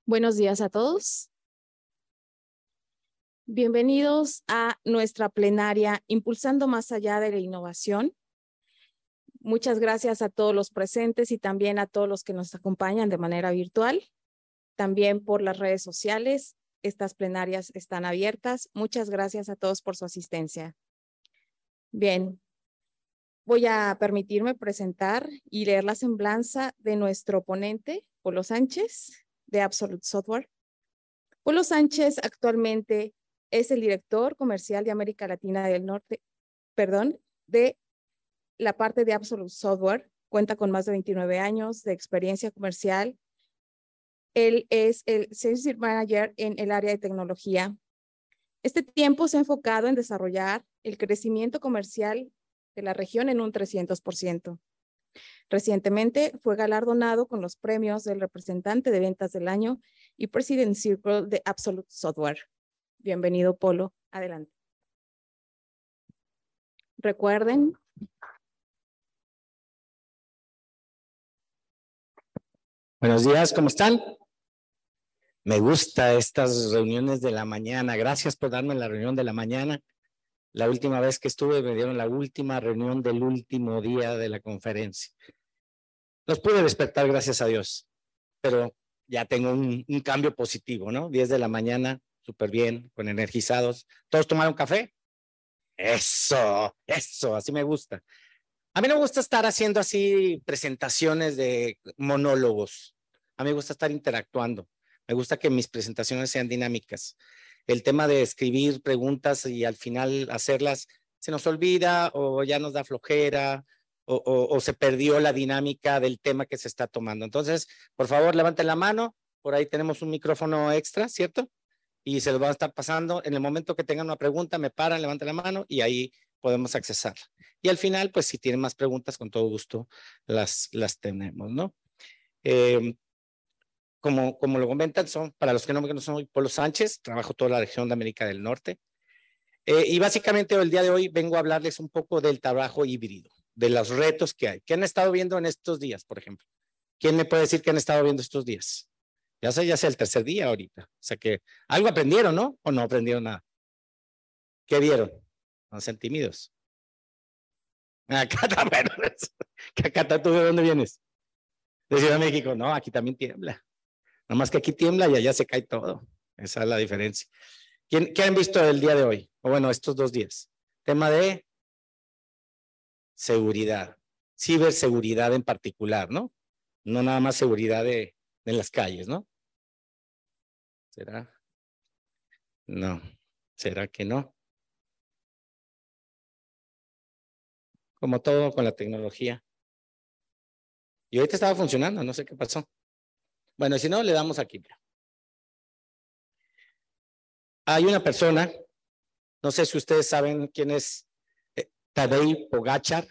Buenos días a todos. Bienvenidos a nuestra plenaria Impulsando Más Allá de la Innovación. Muchas gracias a todos los presentes y también a todos los que nos acompañan de manera virtual. También por las redes sociales. Estas plenarias están abiertas. Muchas gracias a todos por su asistencia. Bien, voy a permitirme presentar y leer la semblanza de nuestro ponente, Polo Sánchez, de Absolute Software. Polo Sánchez actualmente es el director comercial de América Latina del Norte, de la parte de Absolute Software. Cuenta con más de 29 años de experiencia comercial. Él es el Sales Manager en el área de tecnología. Este tiempo se ha enfocado en desarrollar el crecimiento comercial de la región en un 300%. Recientemente fue galardonado con los premios del representante de ventas del año y President Circle de Absolute Software. Bienvenido, Polo. Adelante. Recuerden. Buenos días, ¿cómo están? Me gusta estas reuniones de la mañana. Gracias por darme la reunión de la mañana. La última vez que estuve me dieron la última reunión del último día de la conferencia. Los pude despertar, gracias a Dios, pero ya tengo un cambio positivo, ¿no? 10 de la mañana, súper bien, con energizados. ¿Todos tomaron café? Eso, así me gusta. A mí no me gusta estar haciendo así presentaciones de monólogos. A mí me gusta estar interactuando. Me gusta que mis presentaciones sean dinámicas. El tema de escribir preguntas y al final hacerlas se nos olvida o ya nos da flojera o se perdió la dinámica del tema que se está tomando. Entonces, por favor, levanten la mano. Por ahí tenemos un micrófono extra, ¿cierto? Y se lo van a estar pasando. En el momento que tengan una pregunta, me paran, levanten la mano y ahí podemos accesarla. Y al final, pues si tienen más preguntas, con todo gusto las tenemos, ¿no? Como lo comentan, para los que no me conocen, soy Polo Sánchez, trabajo toda la región de América del Norte. Y básicamente el día de hoy vengo a hablarles un poco del trabajo híbrido, de los retos que hay. ¿Qué han estado viendo en estos días, por ejemplo? ¿Quién me puede decir qué han estado viendo estos días? Ya sea el tercer día ahorita. O sea que algo aprendieron, ¿no? ¿O no aprendieron nada? ¿Qué vieron? No sean tímidos. Acá, bueno, Cata, ¿tú de dónde vienes? De Ciudad de México. No, aquí también tiembla. Nada más que aquí tiembla y allá se cae todo. Esa es la diferencia. ¿Qué han visto el día de hoy? O bueno, estos 2 días. Tema de seguridad. Ciberseguridad en particular, ¿no? No nada más seguridad de las calles, ¿no? ¿Será? No. ¿Será que no? Como todo con la tecnología. Y ahorita estaba funcionando, no sé qué pasó. Bueno, si no, le damos aquí. Hay una persona, no sé si ustedes saben quién es Tadej Pogačar.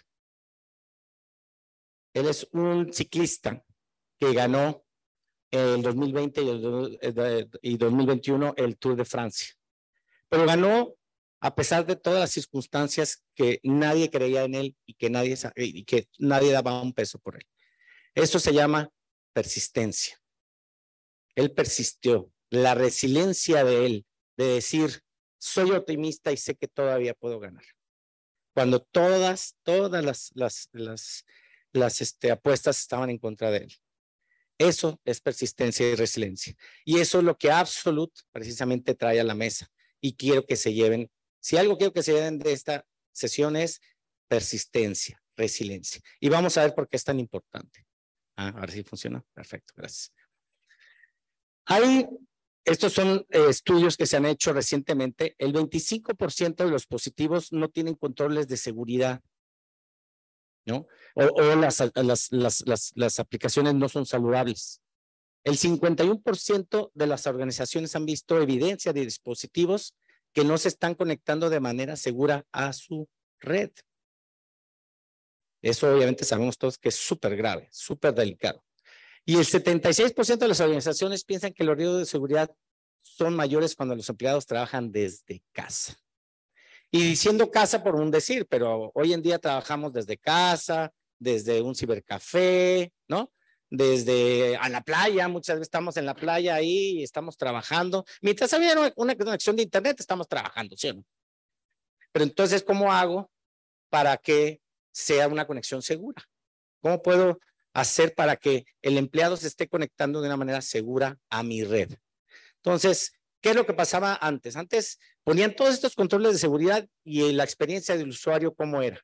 Él es un ciclista que ganó el 2020 y 2021 el Tour de Francia. Pero ganó a pesar de todas las circunstancias que nadie creía en él y que nadie daba un peso por él. Eso se llama persistencia. Él persistió. La resiliencia de él, de decir, soy optimista y sé que todavía puedo ganar. Cuando todas las apuestas estaban en contra de él. Eso es persistencia y resiliencia. Y eso es lo que Absolute precisamente trae a la mesa. Y quiero que se lleven, si algo quiero que se lleven de esta sesión es persistencia, resiliencia. Y vamos a ver por qué es tan importante. A ver si funciona. Perfecto, gracias. Estos son estudios que se han hecho recientemente. El 25% de los positivos no tienen controles de seguridad, ¿no? O las aplicaciones no son saludables. El 51% de las organizaciones han visto evidencia de dispositivos que no se están conectando de manera segura a su red. Eso obviamente sabemos todos que es súper grave, súper delicado. Y el 76% de las organizaciones piensan que los riesgos de seguridad son mayores cuando los empleados trabajan desde casa. Y diciendo casa por un decir, pero hoy en día trabajamos desde casa, desde un cibercafé, ¿no? desde a la playa, muchas veces estamos en la playa ahí y estamos trabajando. Mientras había una conexión de internet, estamos trabajando, ¿sí o no? Pero entonces, ¿cómo hago para que sea una conexión segura? ¿Cómo puedo hacer para que el empleado se esté conectando de una manera segura a mi red? Entonces, ¿qué es lo que pasaba antes? Antes ponían todos estos controles de seguridad y la experiencia del usuario, ¿cómo era?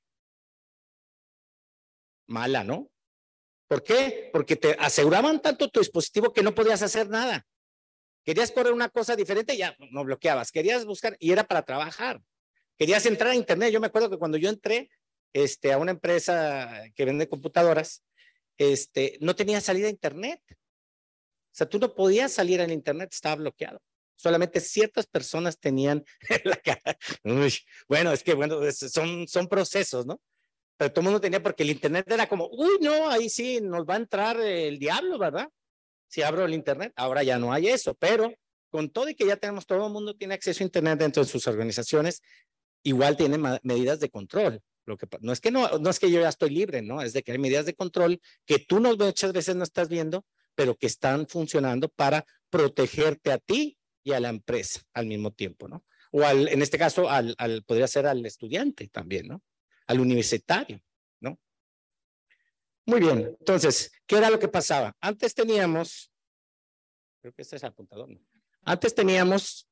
Mala, ¿no? ¿Por qué? Porque te aseguraban tanto tu dispositivo que no podías hacer nada. Querías correr una cosa diferente, ya no bloqueabas. Querías buscar y era para trabajar. Querías entrar a internet. Yo me acuerdo que cuando yo entré a una empresa que vende computadoras, no tenía salida a internet. O sea, tú no podías salir al internet, estaba bloqueado. Solamente ciertas personas tenían la cara. Uy, bueno, es que bueno, son procesos, ¿no? Pero todo el mundo tenía, porque el internet era como, uy, no, ahí sí nos va a entrar el diablo, ¿verdad? Si abro el internet, ahora ya no hay eso, pero con todo y que ya tenemos, todo el mundo tiene acceso a internet dentro de sus organizaciones, igual tienen medidas de control. Lo que no es que no es que yo ya estoy libre, no, es de que hay medidas de control que tú muchas veces no estás viendo, pero que están funcionando para protegerte a ti y a la empresa al mismo tiempo, ¿no? O en este caso, podría ser al estudiante también, ¿no? Al universitario, ¿no? Muy bien, entonces, ¿qué era lo que pasaba? Antes teníamos, creo que este es el apuntador, ¿no? Antes teníamos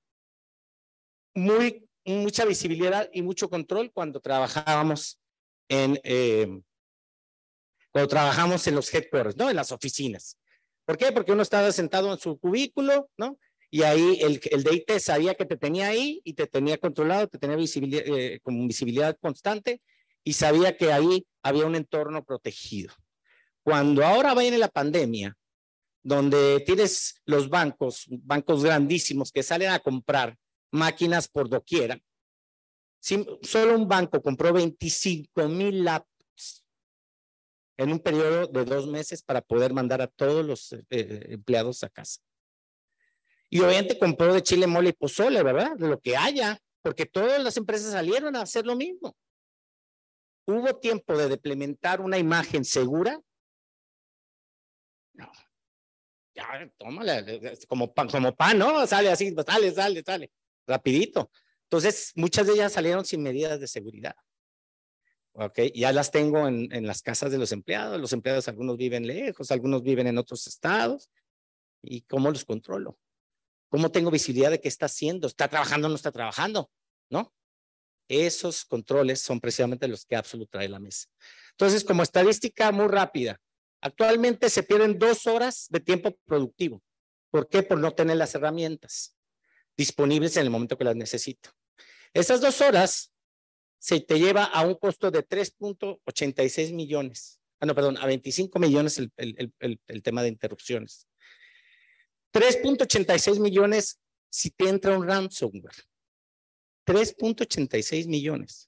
mucha visibilidad y mucho control cuando trabajábamos cuando trabajamos en los headquarters, ¿no? En las oficinas. ¿Por qué? Porque uno estaba sentado en su cubículo, ¿no? Y ahí el de IT sabía que te tenía ahí y te tenía controlado, te tenía visibilidad, con visibilidad constante, y sabía que ahí había un entorno protegido. Cuando ahora viene la pandemia, donde tienes los bancos grandísimos que salen a comprar máquinas por doquiera, solo un banco compró 25,000 laptops en un periodo de 2 meses para poder mandar a todos los empleados a casa. Y obviamente compró de chile, mole y pozole, ¿verdad? De lo que haya, porque todas las empresas salieron a hacer lo mismo. ¿Hubo tiempo de implementar una imagen segura? No. Ya, tómala, como pan, ¿no? Sale así, sale, rapidito. Entonces, muchas de ellas salieron sin medidas de seguridad. Ok, ya las tengo en las casas de los empleados algunos viven lejos, algunos viven en otros estados. ¿Y cómo los controlo? ¿Cómo tengo visibilidad de qué está haciendo? ¿Está trabajando o no está trabajando? ¿No? Esos controles son precisamente los que Absolute trae a la mesa. Entonces, como estadística muy rápida, actualmente se pierden 2 horas de tiempo productivo. ¿Por qué? Por no tener las herramientas disponibles en el momento que las necesito. Esas 2 horas se te lleva a un costo de 3.86 millones. No, perdón, a 25 millones el tema de interrupciones. 3.86 millones si te entra un ransomware. 3.86 millones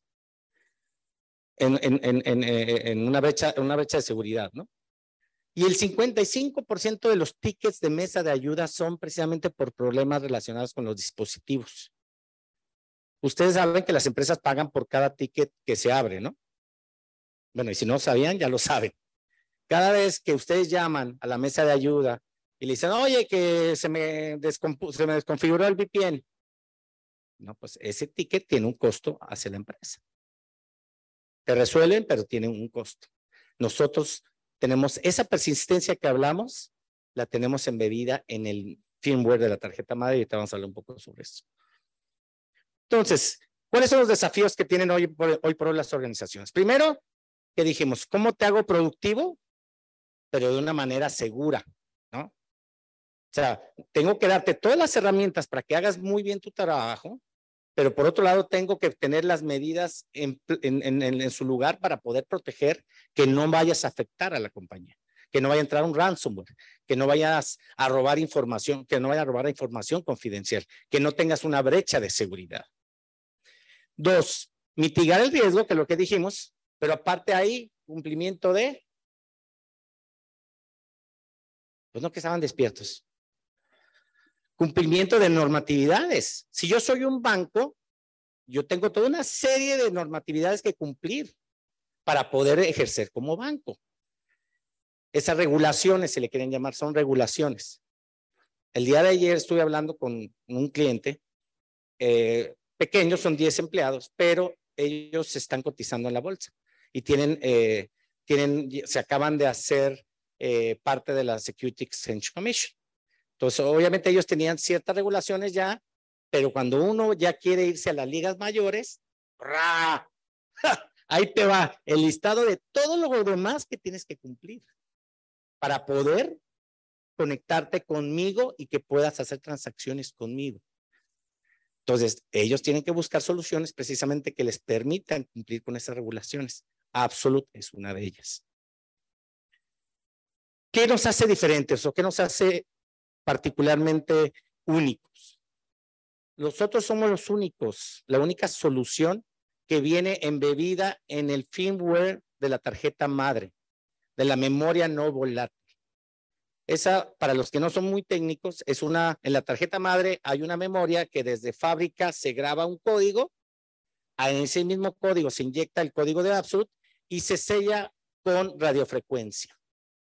en una brecha de seguridad, ¿no? Y el 55% de los tickets de mesa de ayuda son precisamente por problemas relacionados con los dispositivos. Ustedes saben que las empresas pagan por cada ticket que se abre, ¿no? Bueno, y si no sabían, ya lo saben. Cada vez que ustedes llaman a la mesa de ayuda y le dicen, oye, que se me desconfiguró el VPN. No, pues ese ticket tiene un costo hacia la empresa. Te resuelven, pero tienen un costo. Nosotros tenemos esa persistencia que hablamos, la tenemos embebida en el firmware de la tarjeta madre, y ahorita vamos a hablar un poco sobre eso. Entonces, ¿cuáles son los desafíos que tienen hoy por hoy las organizaciones? Primero, que dijimos, ¿cómo te hago productivo? Pero de una manera segura, ¿no? O sea, tengo que darte todas las herramientas para que hagas muy bien tu trabajo, pero por otro lado tengo que tener las medidas en su lugar para poder proteger que no vayas a afectar a la compañía, que no vaya a entrar un ransomware, que no vayas a robar información, que no vaya a robar información confidencial, que no tengas una brecha de seguridad. 2, mitigar el riesgo, que es lo que dijimos, pero aparte ahí, cumplimiento de, pues no, que estaban despiertos. Cumplimiento de normatividades. Si yo soy un banco, yo tengo toda una serie de normatividades que cumplir para poder ejercer como banco. Esas regulaciones se le quieren llamar, son regulaciones. El día de ayer estuve hablando con un cliente pequeño, son 10 empleados, pero ellos se están cotizando en la bolsa y se acaban de hacer parte de la Securities Exchange Commission. Entonces, obviamente ellos tenían ciertas regulaciones ya, pero cuando uno ya quiere irse a las ligas mayores, ¡ra! Ahí te va el listado de todo lo demás que tienes que cumplir para poder conectarte conmigo y que puedas hacer transacciones conmigo. Entonces, ellos tienen que buscar soluciones precisamente que les permitan cumplir con esas regulaciones. Absolute es una de ellas. ¿Qué nos hace diferentes o qué nos hace particularmente únicos? Nosotros somos los únicos, la única solución que viene embebida en el firmware de la tarjeta madre, de la memoria no volátil. Esa, para los que no son muy técnicos, es en la tarjeta madre hay una memoria que desde fábrica se graba un código, en ese mismo código se inyecta el código de Absolute y se sella con radiofrecuencia.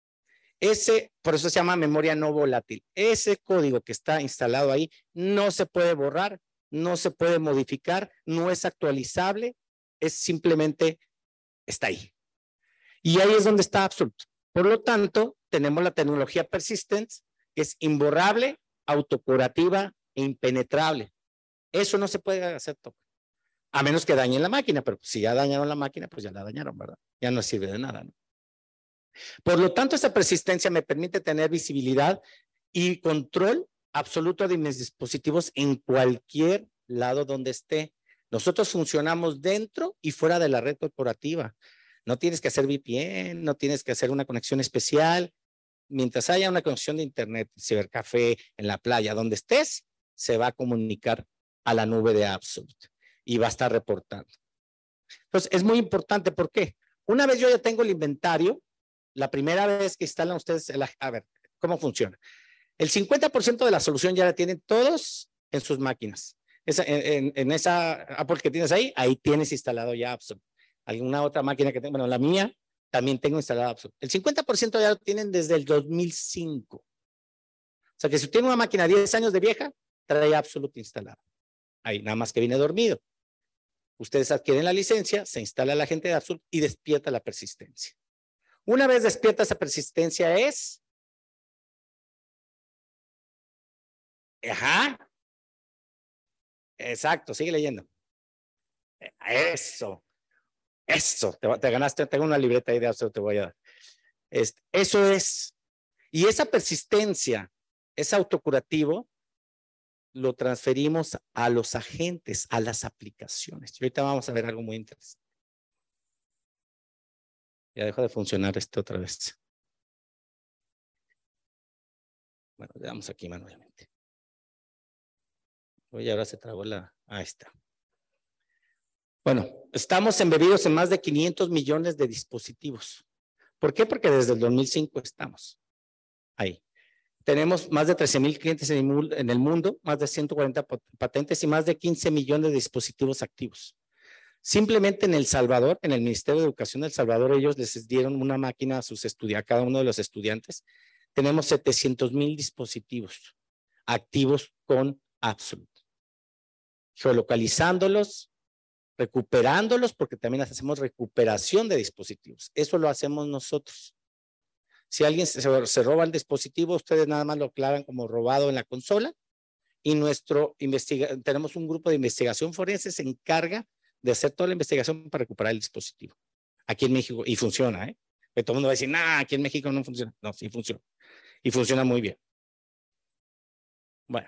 Por eso se llama memoria no volátil. Ese código que está instalado ahí no se puede borrar, no se puede modificar, no es actualizable, es simplemente está ahí. Y ahí es donde está Absolute. Por lo tanto, tenemos la tecnología persistent, que es imborrable, autocurativa e impenetrable. Eso no se puede hacer tocar, a menos que dañen la máquina, pero si ya dañaron la máquina, pues ya la dañaron, ¿verdad? Ya no sirve de nada, ¿no? Por lo tanto, esta persistencia me permite tener visibilidad y control absoluto de mis dispositivos en cualquier lado donde esté. Nosotros funcionamos dentro y fuera de la red corporativa. No tienes que hacer VPN, no tienes que hacer una conexión especial. Mientras haya una conexión de internet, cibercafé, en la playa, donde estés, se va a comunicar a la nube de Absolute y va a estar reportando. Entonces, es muy importante. ¿Por qué? Una vez yo ya tengo el inventario, la primera vez que instalan ustedes, a ver, ¿cómo funciona? El 50% de la solución ya la tienen todos en sus máquinas. En esa Apple que tienes ahí tienes instalado ya Absolute. Alguna otra máquina que tengo, bueno, la mía también tengo instalada Absolute. El 50% ya lo tienen desde el 2005. O sea que si tiene una máquina 10 años de vieja, trae Absolute instalada. Ahí, nada más que viene dormido. Ustedes adquieren la licencia, se instala la gente de Absolute y despierta la persistencia. Una vez despierta esa persistencia es... Ajá. Exacto, sigue leyendo. Eso. Te ganaste, tengo una libreta ahí de Absolute, te voy a dar. Eso es. Y esa persistencia, ese autocurativo, lo transferimos a los agentes, a las aplicaciones. Y ahorita vamos a ver algo muy interesante. Ya dejó de funcionar esto otra vez. Bueno, le damos aquí manualmente. Oye, ahora se trabó ahí está. Bueno, estamos embebidos en más de 500 millones de dispositivos. ¿Por qué? Porque desde el 2005 estamos ahí. Tenemos más de 13,000 clientes en el mundo, más de 140 patentes y más de 15 millones de dispositivos activos. Simplemente en El Salvador, en el Ministerio de Educación de El Salvador, ellos les dieron una máquina a cada uno de los estudiantes. Tenemos 700,000 dispositivos activos con Absolute. Geolocalizándolos, recuperándolos, porque también hacemos recuperación de dispositivos. Eso lo hacemos nosotros. Si alguien se roba el dispositivo, ustedes nada más lo aclaran como robado en la consola y tenemos un grupo de investigación forense se encarga de hacer toda la investigación para recuperar el dispositivo. Aquí en México, y funciona, ¿eh? Pero todo el mundo va a decir, nah, aquí en México no funciona. No, sí funciona. Y funciona muy bien. Bueno.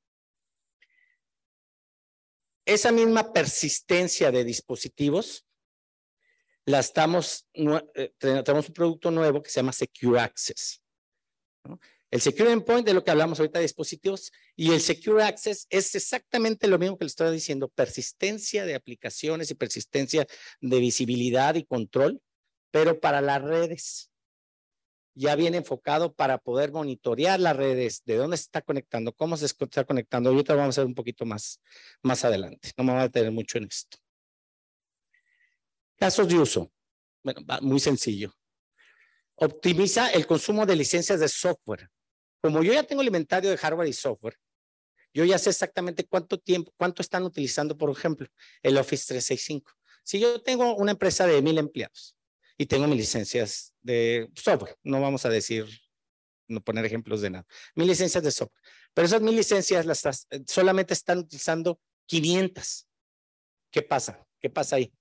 Esa misma persistencia de dispositivos tenemos un producto nuevo que se llama Secure Access, ¿no? El Secure Endpoint, de lo que hablamos ahorita de dispositivos, y el Secure Access es exactamente lo mismo que le estoy diciendo, persistencia de aplicaciones y persistencia de visibilidad y control, pero para las redes. Ya viene enfocado para poder monitorear las redes, de dónde se está conectando, cómo se está conectando. Ahorita vamos a ver un poquito más adelante. No me voy a detener mucho en esto. Casos de uso. Bueno, muy sencillo. Optimiza el consumo de licencias de software. Como yo ya tengo el inventario de hardware y software, yo ya sé exactamente cuánto están utilizando, por ejemplo, el Office 365. Si yo tengo una empresa de 1000 empleados y tengo mis licencias de software, no vamos a decir, no poner ejemplos de nada, 1000 licencias de software, pero esas 1000 licencias solamente están utilizando 500. ¿Qué pasa? ¿Qué pasa ahí?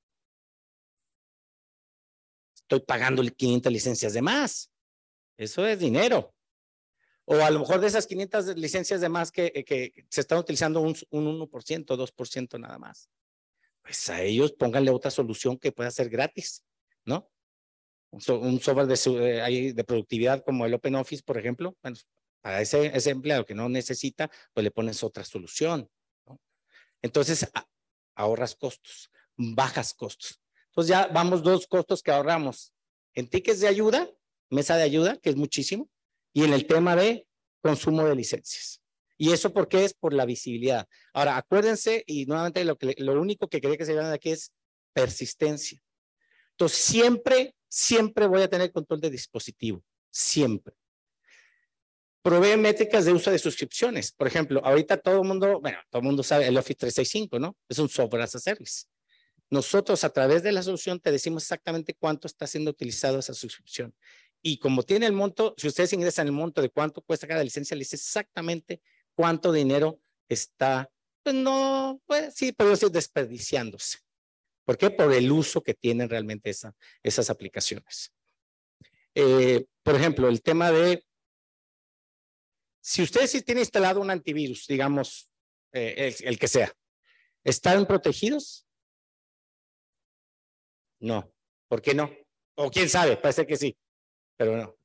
Estoy pagando 500 licencias de más. Eso es dinero. O a lo mejor de esas 500 licencias de más que se están utilizando un 1%, 2% nada más. Pues a ellos pónganle otra solución que pueda ser gratis, ¿no? Un software de productividad como el OpenOffice, por ejemplo. Bueno, para ese empleado que no necesita, pues le pones otra solución, ¿no? Entonces, ahorras costos, bajas costos. Entonces ya vamos 2 costos que ahorramos. En tickets de ayuda, mesa de ayuda, que es muchísimo, y en el tema de consumo de licencias. ¿Y eso por qué es? Por la visibilidad. Ahora, acuérdense, y nuevamente lo único que quería que se vean aquí es persistencia. Entonces, siempre voy a tener control de dispositivo, siempre. Provee métricas de uso de suscripciones. Por ejemplo, ahorita todo el mundo sabe el Office 365, ¿no? Es un software as a service. Nosotros a través de la solución te decimos exactamente cuánto está siendo utilizado esa suscripción. Y como tiene el monto, si ustedes ingresan el monto de cuánto cuesta cada licencia, les dice exactamente cuánto dinero está, pues no, pues sí, pero sí desperdiciándose. ¿Por qué? Por el uso que tienen realmente esas aplicaciones. Por ejemplo, el tema de, si ustedes sí tienen instalado un antivirus, digamos, el que sea, ¿están protegidos? No. ¿Por qué no? O quién sabe, parece que sí, pero no.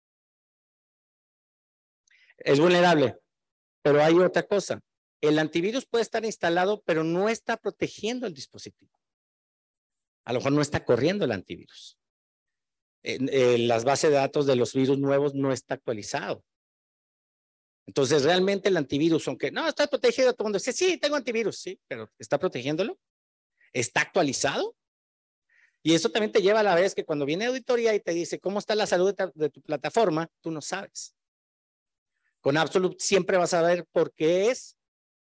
Es vulnerable, pero hay otra cosa. El antivirus puede estar instalado, pero no está protegiendo el dispositivo. A lo mejor no está corriendo el antivirus. Las bases de datos de los virus nuevos no está actualizado. Entonces, realmente el antivirus, aunque no está protegido, todo el mundo dice, sí, tengo antivirus, sí, pero ¿está protegiéndolo? ¿Está actualizado? Y eso también te lleva a la vez que cuando viene auditoría y te dice cómo está la salud de tu plataforma, tú no sabes. Con Absolute siempre vas a ver por qué es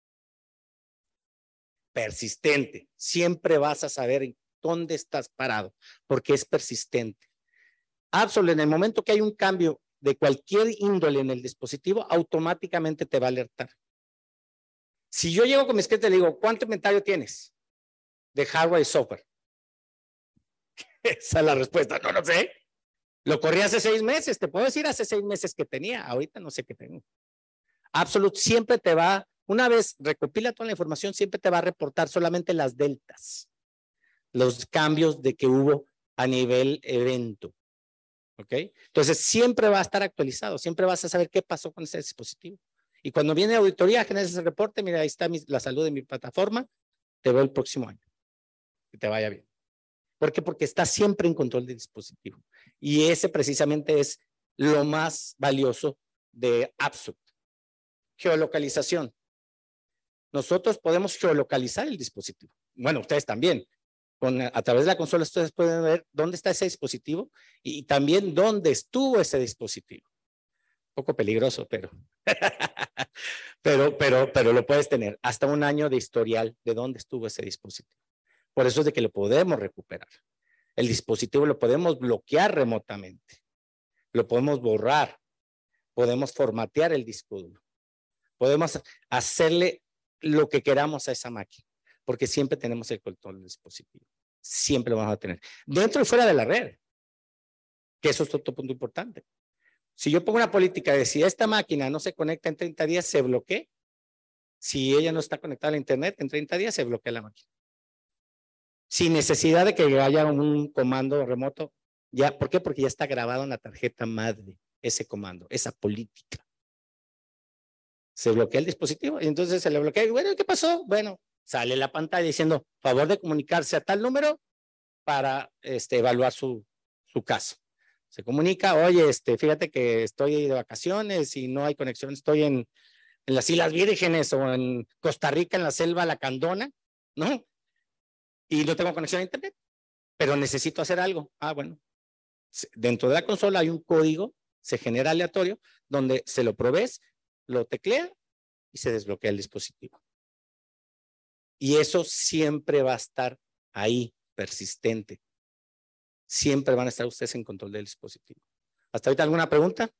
persistente. Siempre vas a saber dónde estás parado, porque es persistente. Absolute, en el momento que hay un cambio de cualquier índole en el dispositivo, automáticamente te va a alertar. Si yo llego con mi clientes y le digo, ¿cuánto inventario tienes de hardware y software? Esa es la respuesta, no lo sé. Lo corrí hace 6 meses, te puedo decir hace 6 meses que tenía, ahorita no sé qué tengo. Absolute siempre te va, una vez recopila toda la información, siempre te va a reportar solamente las deltas, los cambios de que hubo a nivel evento. ¿Ok? Entonces siempre va a estar actualizado, siempre vas a saber qué pasó con ese dispositivo. Y cuando viene auditoría, generas ese reporte, mira, ahí está la salud de mi plataforma, te veo el próximo año. Que te vaya bien. ¿Por qué? Porque está siempre en control del dispositivo. Y ese precisamente es lo más valioso de Absolute. Geolocalización. Nosotros podemos geolocalizar el dispositivo. Bueno, ustedes también. A través de la consola ustedes pueden ver dónde está ese dispositivo y también dónde estuvo ese dispositivo. Un poco peligroso, pero lo puedes tener. Hasta 1 año de historial de dónde estuvo ese dispositivo. Por eso es de que lo podemos recuperar. El dispositivo lo podemos bloquear remotamente. Lo podemos borrar. Podemos formatear el disco duro. Podemos hacerle lo que queramos a esa máquina, porque siempre tenemos el control del dispositivo. Siempre lo vamos a tener. Dentro y fuera de la red, que eso es otro punto importante. Si yo pongo una política de si esta máquina no se conecta en 30 días, se bloquea. Si ella no está conectada a internet, en 30 días se bloquea la máquina. Sin necesidad de que haya un comando remoto. Ya, ¿por qué? Porque ya está grabado en la tarjeta madre ese comando, esa política. Se bloquea el dispositivo y entonces se le bloquea. Y bueno, ¿qué pasó? Bueno, sale la pantalla diciendo, favor de comunicarse a tal número para evaluar su caso. Se comunica, oye, fíjate que estoy de vacaciones y no hay conexión, estoy en las Islas Vírgenes o en Costa Rica, en la selva lacandona, ¿no? Y no tengo conexión a internet, pero necesito hacer algo. Ah, bueno, Dentro de la consola hay un código, se genera aleatorio, donde se lo provees, lo teclea y se desbloquea el dispositivo. Y eso siempre va a estar ahí, persistente. Siempre van a estar ustedes en control del dispositivo. ¿Hasta ahorita alguna pregunta?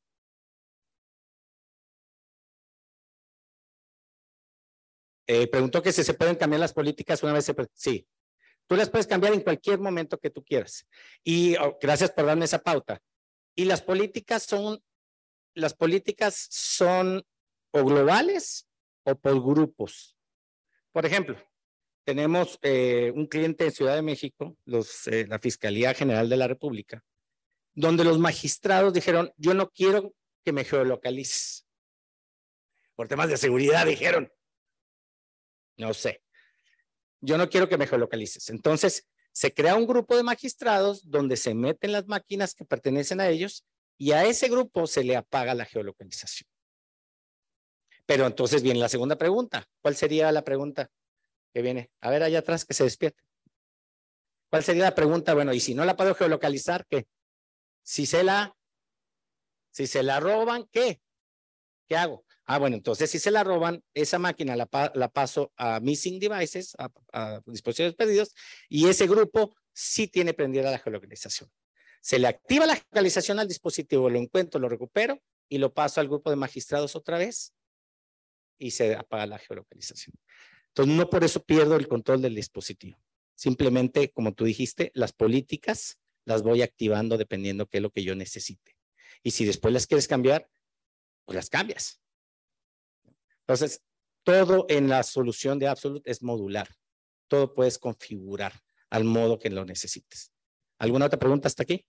Preguntó que si se pueden cambiar las políticas una vez se... Sí, tú las puedes cambiar en cualquier momento que tú quieras. Y gracias por darme esa pauta. Y las políticas son o globales o por grupos. Por ejemplo, tenemos un cliente en Ciudad de México, la Fiscalía General de la República, donde los magistrados dijeron, yo no quiero que me geolocalices. Por temas de seguridad dijeron, no sé, yo no quiero que me geolocalices. Entonces, se crea un grupo de magistrados donde se meten las máquinas que pertenecen a ellos y a ese grupo se le apaga la geolocalización. Pero entonces viene la segunda pregunta. ¿Cuál sería la pregunta que viene? A ver, allá atrás que se despierte. ¿Cuál sería la pregunta? Bueno, y si no la puedo geolocalizar, ¿qué? Si se la roban, ¿qué? ¿Qué hago? Ah, bueno, entonces si se la roban, esa máquina la paso a missing devices, a dispositivos perdidos, y ese grupo sí tiene prendida la geolocalización. Se le activa la geolocalización al dispositivo, lo encuentro, lo recupero y lo paso al grupo de magistrados otra vez y se apaga la geolocalización. Entonces, no por eso pierdo el control del dispositivo. Simplemente, como tú dijiste, las políticas las voy activando dependiendo qué es lo que yo necesite. Y si después las quieres cambiar, pues las cambias. Entonces, todo en la solución de Absolute es modular. Todo puedes configurar al modo que lo necesites. ¿Alguna otra pregunta hasta aquí?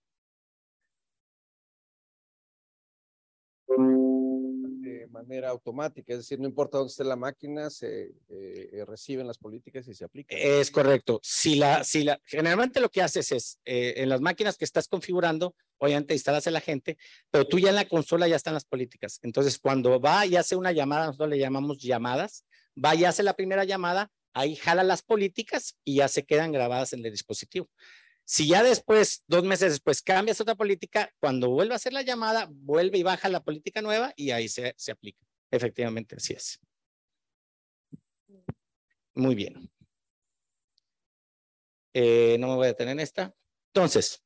De manera automática, es decir, no importa dónde esté la máquina, se reciben las políticas y se aplican. Es correcto. Generalmente lo que haces es, en las máquinas que estás configurando, obviamente instalas el agente, pero tú ya en la consola ya están las políticas. Entonces, cuando va y hace una llamada, nosotros le llamamos llamadas, va y hace la primera llamada, ahí jala las políticas y ya se quedan grabadas en el dispositivo. Si ya después, 2 meses después, cambias otra política, cuando vuelve a hacer la llamada, vuelve y baja la política nueva y ahí se aplica. Efectivamente, así es. Muy bien. No me voy a detener en esta. Entonces,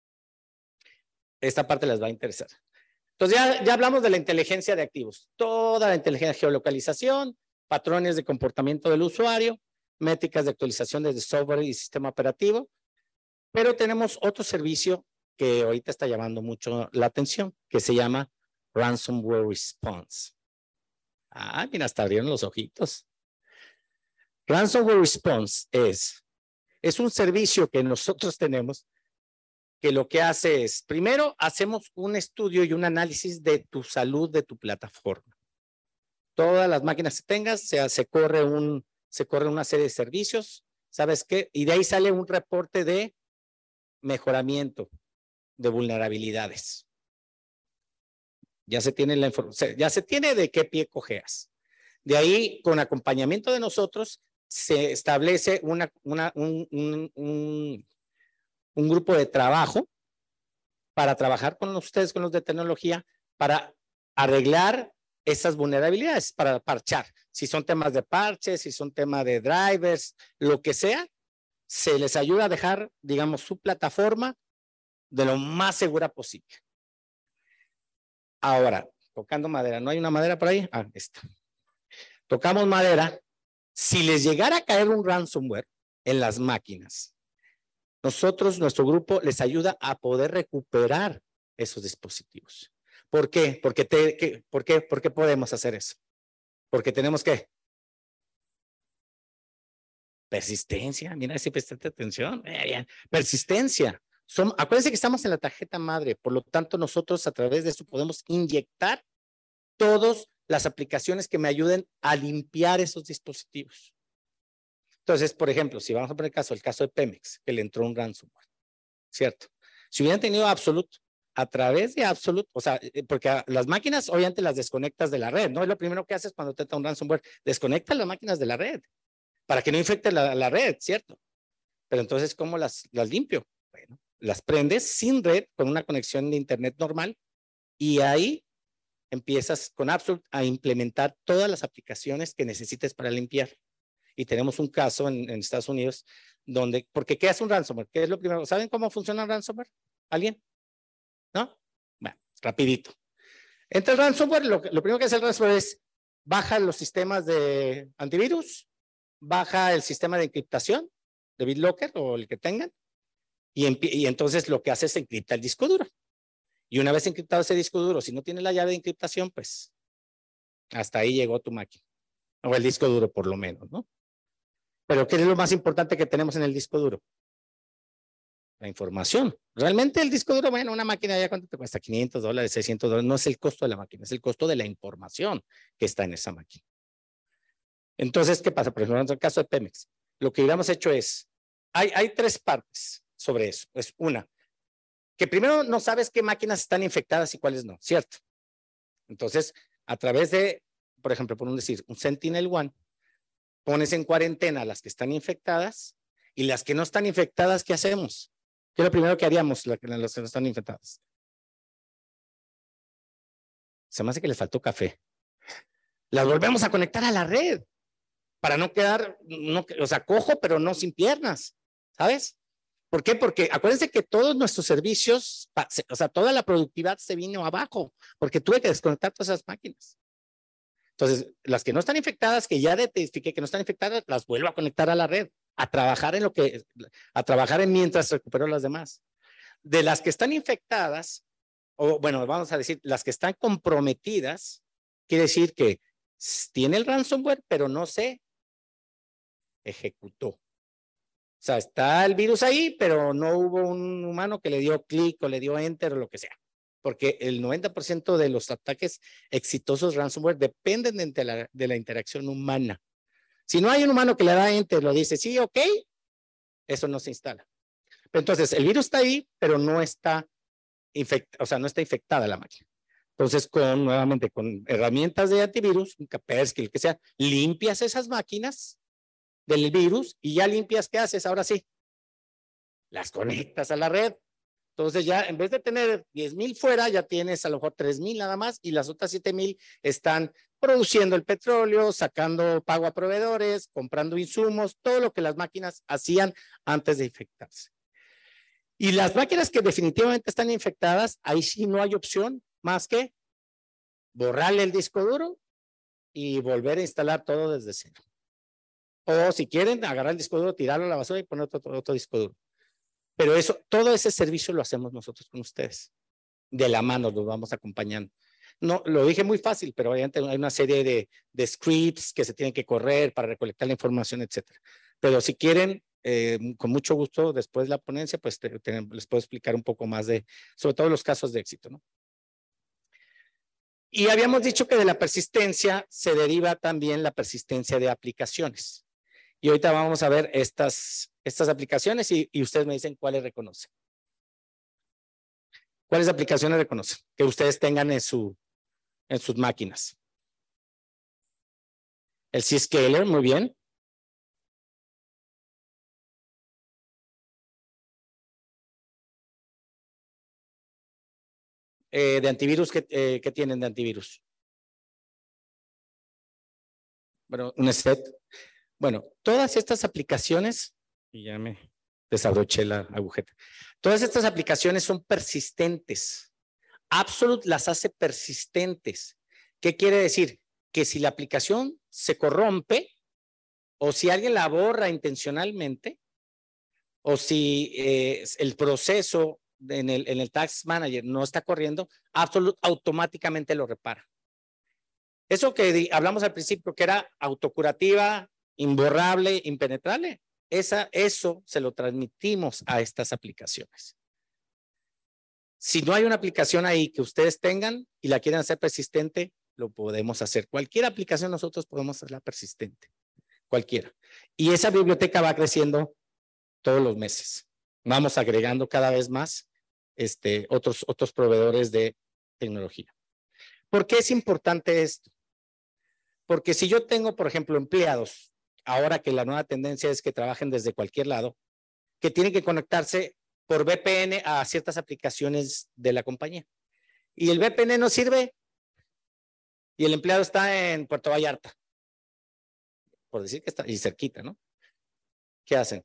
esta parte les va a interesar. Entonces, ya hablamos de la inteligencia de activos. Toda la inteligencia, geolocalización, patrones de comportamiento del usuario, métricas de actualización desde software y sistema operativo. Pero tenemos otro servicio que ahorita está llamando mucho la atención, que se llama Ransomware Response. Ah, mira, hasta abrieron los ojitos. Ransomware Response es un servicio que nosotros tenemos que lo que hace es, primero hacemos un estudio y un análisis de tu salud de tu plataforma. Todas las máquinas que tengas, se corre una serie de servicios, ¿sabes qué? Y de ahí sale un reporte de mejoramiento de vulnerabilidades. Ya se tiene la información, ya se tiene de qué pie cojeas. De ahí, con acompañamiento de nosotros, se establece un grupo de trabajo para trabajar con ustedes, con los de tecnología, para arreglar esas vulnerabilidades, para parchar. Si son temas de parches, si son temas de drivers, lo que sea, se les ayuda a dejar, digamos, su plataforma de lo más segura posible. Ahora, tocando madera, ¿no hay una madera por ahí? Ah, esta. Tocamos madera. Si les llegara a caer un ransomware en las máquinas, nuestro grupo les ayuda a poder recuperar esos dispositivos. ¿Por qué? ¿Por qué podemos hacer eso? Porque tenemos que persistencia, mira si prestaste atención, persistencia. Acuérdense que estamos en la tarjeta madre, por lo tanto nosotros a través de eso podemos inyectar todas las aplicaciones que me ayuden a limpiar esos dispositivos. Entonces, por ejemplo, si vamos a poner el caso de Pemex, que le entró un ransomware, ¿cierto? Si hubieran tenido Absolute, a través de Absolute, o sea, porque las máquinas obviamente las desconectas de la red, ¿no? Es lo primero que haces cuando te entra un ransomware, desconecta las máquinas de la red, para que no infecte la red, ¿cierto? Pero entonces, ¿cómo las limpio? Bueno, las prendes sin red con una conexión de internet normal y ahí empiezas con Absolute a implementar todas las aplicaciones que necesites para limpiar. Y tenemos un caso en Estados Unidos donde, porque ¿qué es un ransomware? ¿Qué es lo primero? ¿Saben cómo funciona un ransomware? ¿Alguien? ¿No? Bueno, rapidito. Entra el ransomware, lo primero que hace el ransomware es baja los sistemas de antivirus, baja el sistema de encriptación de BitLocker o el que tengan, y entonces lo que hace es encripta el disco duro. Y una vez encriptado ese disco duro, si no tiene la llave de encriptación, pues hasta ahí llegó tu máquina, o el disco duro por lo menos, ¿no? Pero ¿qué es lo más importante que tenemos en el disco duro? La información. Realmente el disco duro, bueno, una máquina ya cuánto te cuesta, $500, $600, no es el costo de la máquina, es el costo de la información que está en esa máquina. Entonces, ¿qué pasa? Por ejemplo, en el caso de Pemex, lo que hubiéramos hecho es, hay tres partes sobre eso. Es una, que primero no sabes qué máquinas están infectadas y cuáles no, ¿cierto? Entonces, a través de, por ejemplo, por decir, un SentinelOne, pones en cuarentena a las que están infectadas y las que no están infectadas, ¿qué hacemos? ¿Qué es lo primero que haríamos las que no están infectadas? Se me hace que les faltó café. Las volvemos a conectar a la red para no quedar, o sea, cojo, pero no sin piernas, ¿sabes? ¿Por qué? Porque acuérdense que todos nuestros servicios, o sea, toda la productividad se vino abajo, porque tuve que desconectar todas esas máquinas. Entonces, las que no están infectadas, que ya identifiqué que no están infectadas, las vuelvo a conectar a la red, a trabajar en mientras recupero las demás. De las que están infectadas, o bueno, vamos a decir, las que están comprometidas, quiere decir que tiene el ransomware, pero no se ejecutó. O sea, está el virus ahí, pero no hubo un humano que le dio clic o le dio enter o lo que sea. Porque el 90% de los ataques exitosos ransomware dependen de la interacción humana. Si no hay un humano que le da enter, lo dice sí, ok, eso no se instala. Entonces, el virus está ahí, pero no está infectada, o sea, no está infectada la máquina. Entonces, nuevamente, con herramientas de antivirus, un Kaspersky, el que sea, limpias esas máquinas del virus y ya limpias, ¿qué haces? Ahora sí, las conectas a la red. Entonces ya en vez de tener 10,000 fuera, ya tienes a lo mejor 3,000 nada más y las otras 7,000 están produciendo el petróleo, sacando pago a proveedores, comprando insumos, todo lo que las máquinas hacían antes de infectarse. Y las máquinas que definitivamente están infectadas, ahí sí no hay opción más que borrarle el disco duro y volver a instalar todo desde cero. O si quieren, agarrar el disco duro, tirarlo a la basura y poner otro disco duro. Pero eso, todo ese servicio lo hacemos nosotros con ustedes. De la mano los vamos acompañando. No, lo dije muy fácil, pero hay una serie de scripts que se tienen que correr para recolectar la información, etcétera. Pero si quieren, con mucho gusto, después de la ponencia, pues les puedo explicar un poco más sobre todo los casos de éxito, ¿no? Y habíamos dicho que de la persistencia se deriva también la persistencia de aplicaciones. Y ahorita vamos a ver estas aplicaciones y ustedes me dicen cuáles reconocen. ¿Cuáles aplicaciones reconocen que ustedes tengan en sus máquinas? El Zscaler, muy bien. De antivirus, ¿qué tienen de antivirus? Bueno, un set. Bueno, todas estas aplicaciones, y ya me desabroché la agujeta. Todas estas aplicaciones son persistentes. Absolute las hace persistentes. ¿Qué quiere decir? Que si la aplicación se corrompe o si alguien la borra intencionalmente o si el proceso en el Task Manager no está corriendo, Absolute automáticamente lo repara. Eso que hablamos al principio, que era autocurativa, imborrable, impenetrable, eso se lo transmitimos a estas aplicaciones. Si no hay una aplicación ahí que ustedes tengan y la quieren hacer persistente, lo podemos hacer. Cualquier aplicación nosotros podemos hacerla persistente. Cualquiera. Y esa biblioteca va creciendo todos los meses. Vamos agregando cada vez más otros proveedores de tecnología. ¿Por qué es importante esto? Porque si yo tengo, por ejemplo, empleados, ahora que la nueva tendencia es que trabajen desde cualquier lado, que tienen que conectarse por VPN a ciertas aplicaciones de la compañía. Y el VPN no sirve y el empleado está en Puerto Vallarta, por decir que está y cerquita, ¿no? ¿Qué hacen?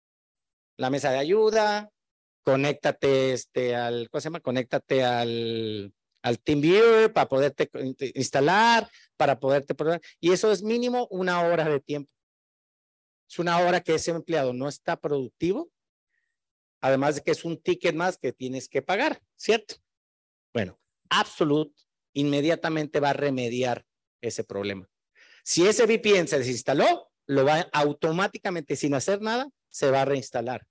La mesa de ayuda, conéctate ¿cómo se llama? Conéctate al TeamViewer para poderte instalar, para poderte probar. Y eso es mínimo 1 hora de tiempo. Es 1 hora que ese empleado no está productivo, además de que es un ticket más que tienes que pagar, ¿cierto? Bueno, Absolute inmediatamente va a remediar ese problema. Si ese VPN se desinstaló, lo va automáticamente, sin hacer nada, se va a reinstalar.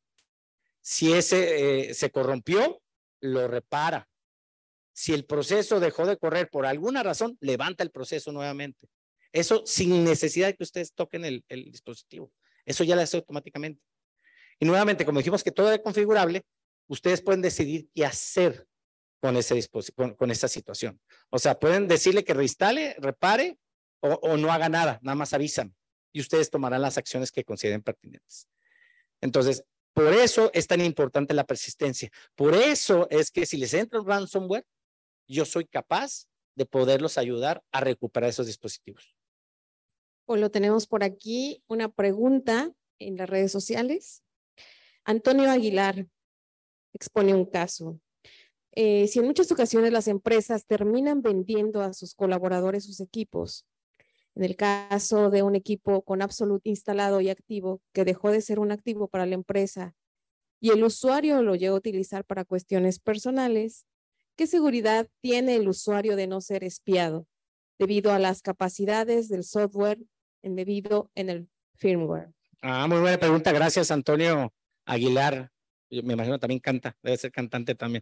Si ese se corrompió, lo repara. Si el proceso dejó de correr por alguna razón, levanta el proceso nuevamente. Eso sin necesidad de que ustedes toquen el dispositivo. Eso ya lo hace automáticamente. Y nuevamente, como dijimos que todo es configurable, ustedes pueden decidir qué hacer con ese dispositivo, con esa situación. O sea, pueden decirle que reinstale, repare o no haga nada, nada más avisan y ustedes tomarán las acciones que consideren pertinentes. Entonces, por eso es tan importante la persistencia. Por eso es que si les entra un ransomware, yo soy capaz de poderlos ayudar a recuperar esos dispositivos. Pues lo tenemos por aquí, una pregunta en las redes sociales. Antonio Aguilar expone un caso. Si en muchas ocasiones las empresas terminan vendiendo a sus colaboradores sus equipos, en el caso de un equipo con Absolute instalado y activo, que dejó de ser un activo para la empresa y el usuario lo llegó a utilizar para cuestiones personales, ¿qué seguridad tiene el usuario de no ser espiado debido a las capacidades del software embebido en el firmware? Muy buena pregunta. Gracias, Antonio Aguilar. Yo me imagino también canta, debe ser cantante también.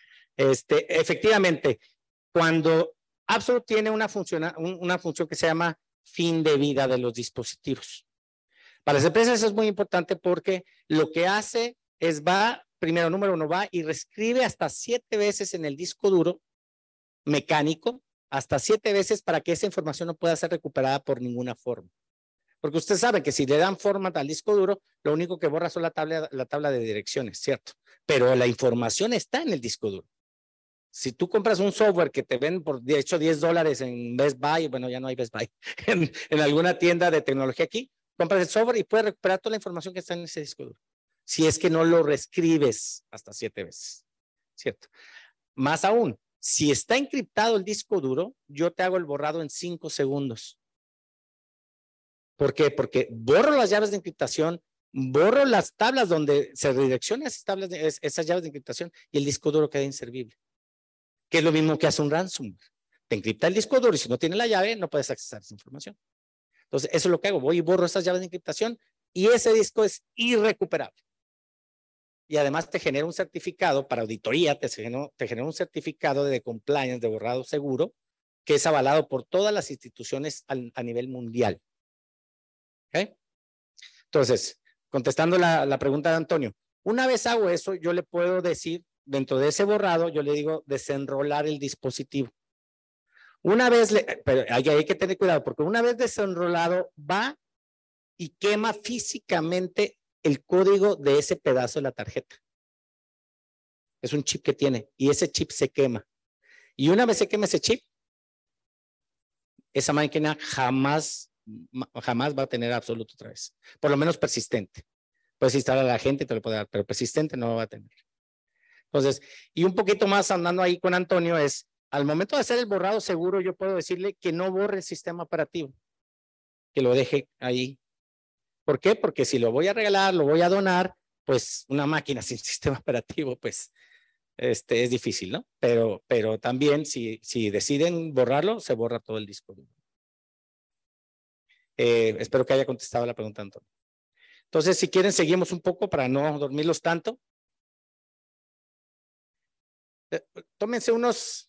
Efectivamente, cuando Absolute tiene una función que se llama fin de vida de los dispositivos. Para las empresas eso es muy importante porque lo que hace es primero, número uno, va y reescribe hasta 7 veces en el disco duro mecánico, hasta 7 veces para que esa información no pueda ser recuperada por ninguna forma. Porque usted sabe que si le dan format al disco duro, lo único que borra son la tabla de direcciones, ¿cierto? Pero la información está en el disco duro. Si tú compras un software que te ven por, de hecho, $10 en Best Buy, bueno, ya no hay Best Buy, en alguna tienda de tecnología aquí, compras el software y puedes recuperar toda la información que está en ese disco duro. Si es que no lo reescribes hasta 7 veces, ¿cierto? Más aún, si está encriptado el disco duro, yo te hago el borrado en 5 segundos. ¿Por qué? Porque borro las llaves de encriptación, borro las tablas donde se redireccionan esas llaves de encriptación y el disco duro queda inservible. Que es lo mismo que hace un ransomware. Te encripta el disco duro y si no tiene la llave, no puedes accesar esa información. Entonces, eso es lo que hago. Voy y borro esas llaves de encriptación y ese disco es irrecuperable. Y además te genera un certificado para auditoría, te genera un certificado de compliance, de borrado seguro, que es avalado por todas las instituciones a nivel mundial. ¿Okay? Entonces, contestando la pregunta de Antonio, una vez hago eso, yo le puedo decir, dentro de ese borrado, yo le digo desenrolar el dispositivo. Una vez, pero hay que tener cuidado, porque una vez desenrolado, va y quema físicamente el código de ese pedazo de la tarjeta. Es un chip que tiene y ese chip se quema. Y una vez se quema ese chip, esa máquina jamás va a tener absoluto otra vez. Por lo menos persistente. Puedes instalar a la gente y te lo puede dar, pero persistente no lo va a tener. Entonces, y un poquito más andando ahí con Antonio es, al momento de hacer el borrado seguro, yo puedo decirle que no borre el sistema operativo, que lo deje ahí. ¿Por qué? Porque si lo voy a regalar, lo voy a donar, pues una máquina sin sistema operativo, pues es difícil, ¿no? Pero también si deciden borrarlo, se borra todo el disco duro. Espero que haya contestado la pregunta, Antonio. Entonces, si quieren, seguimos un poco para no dormirlos tanto. Tómense unos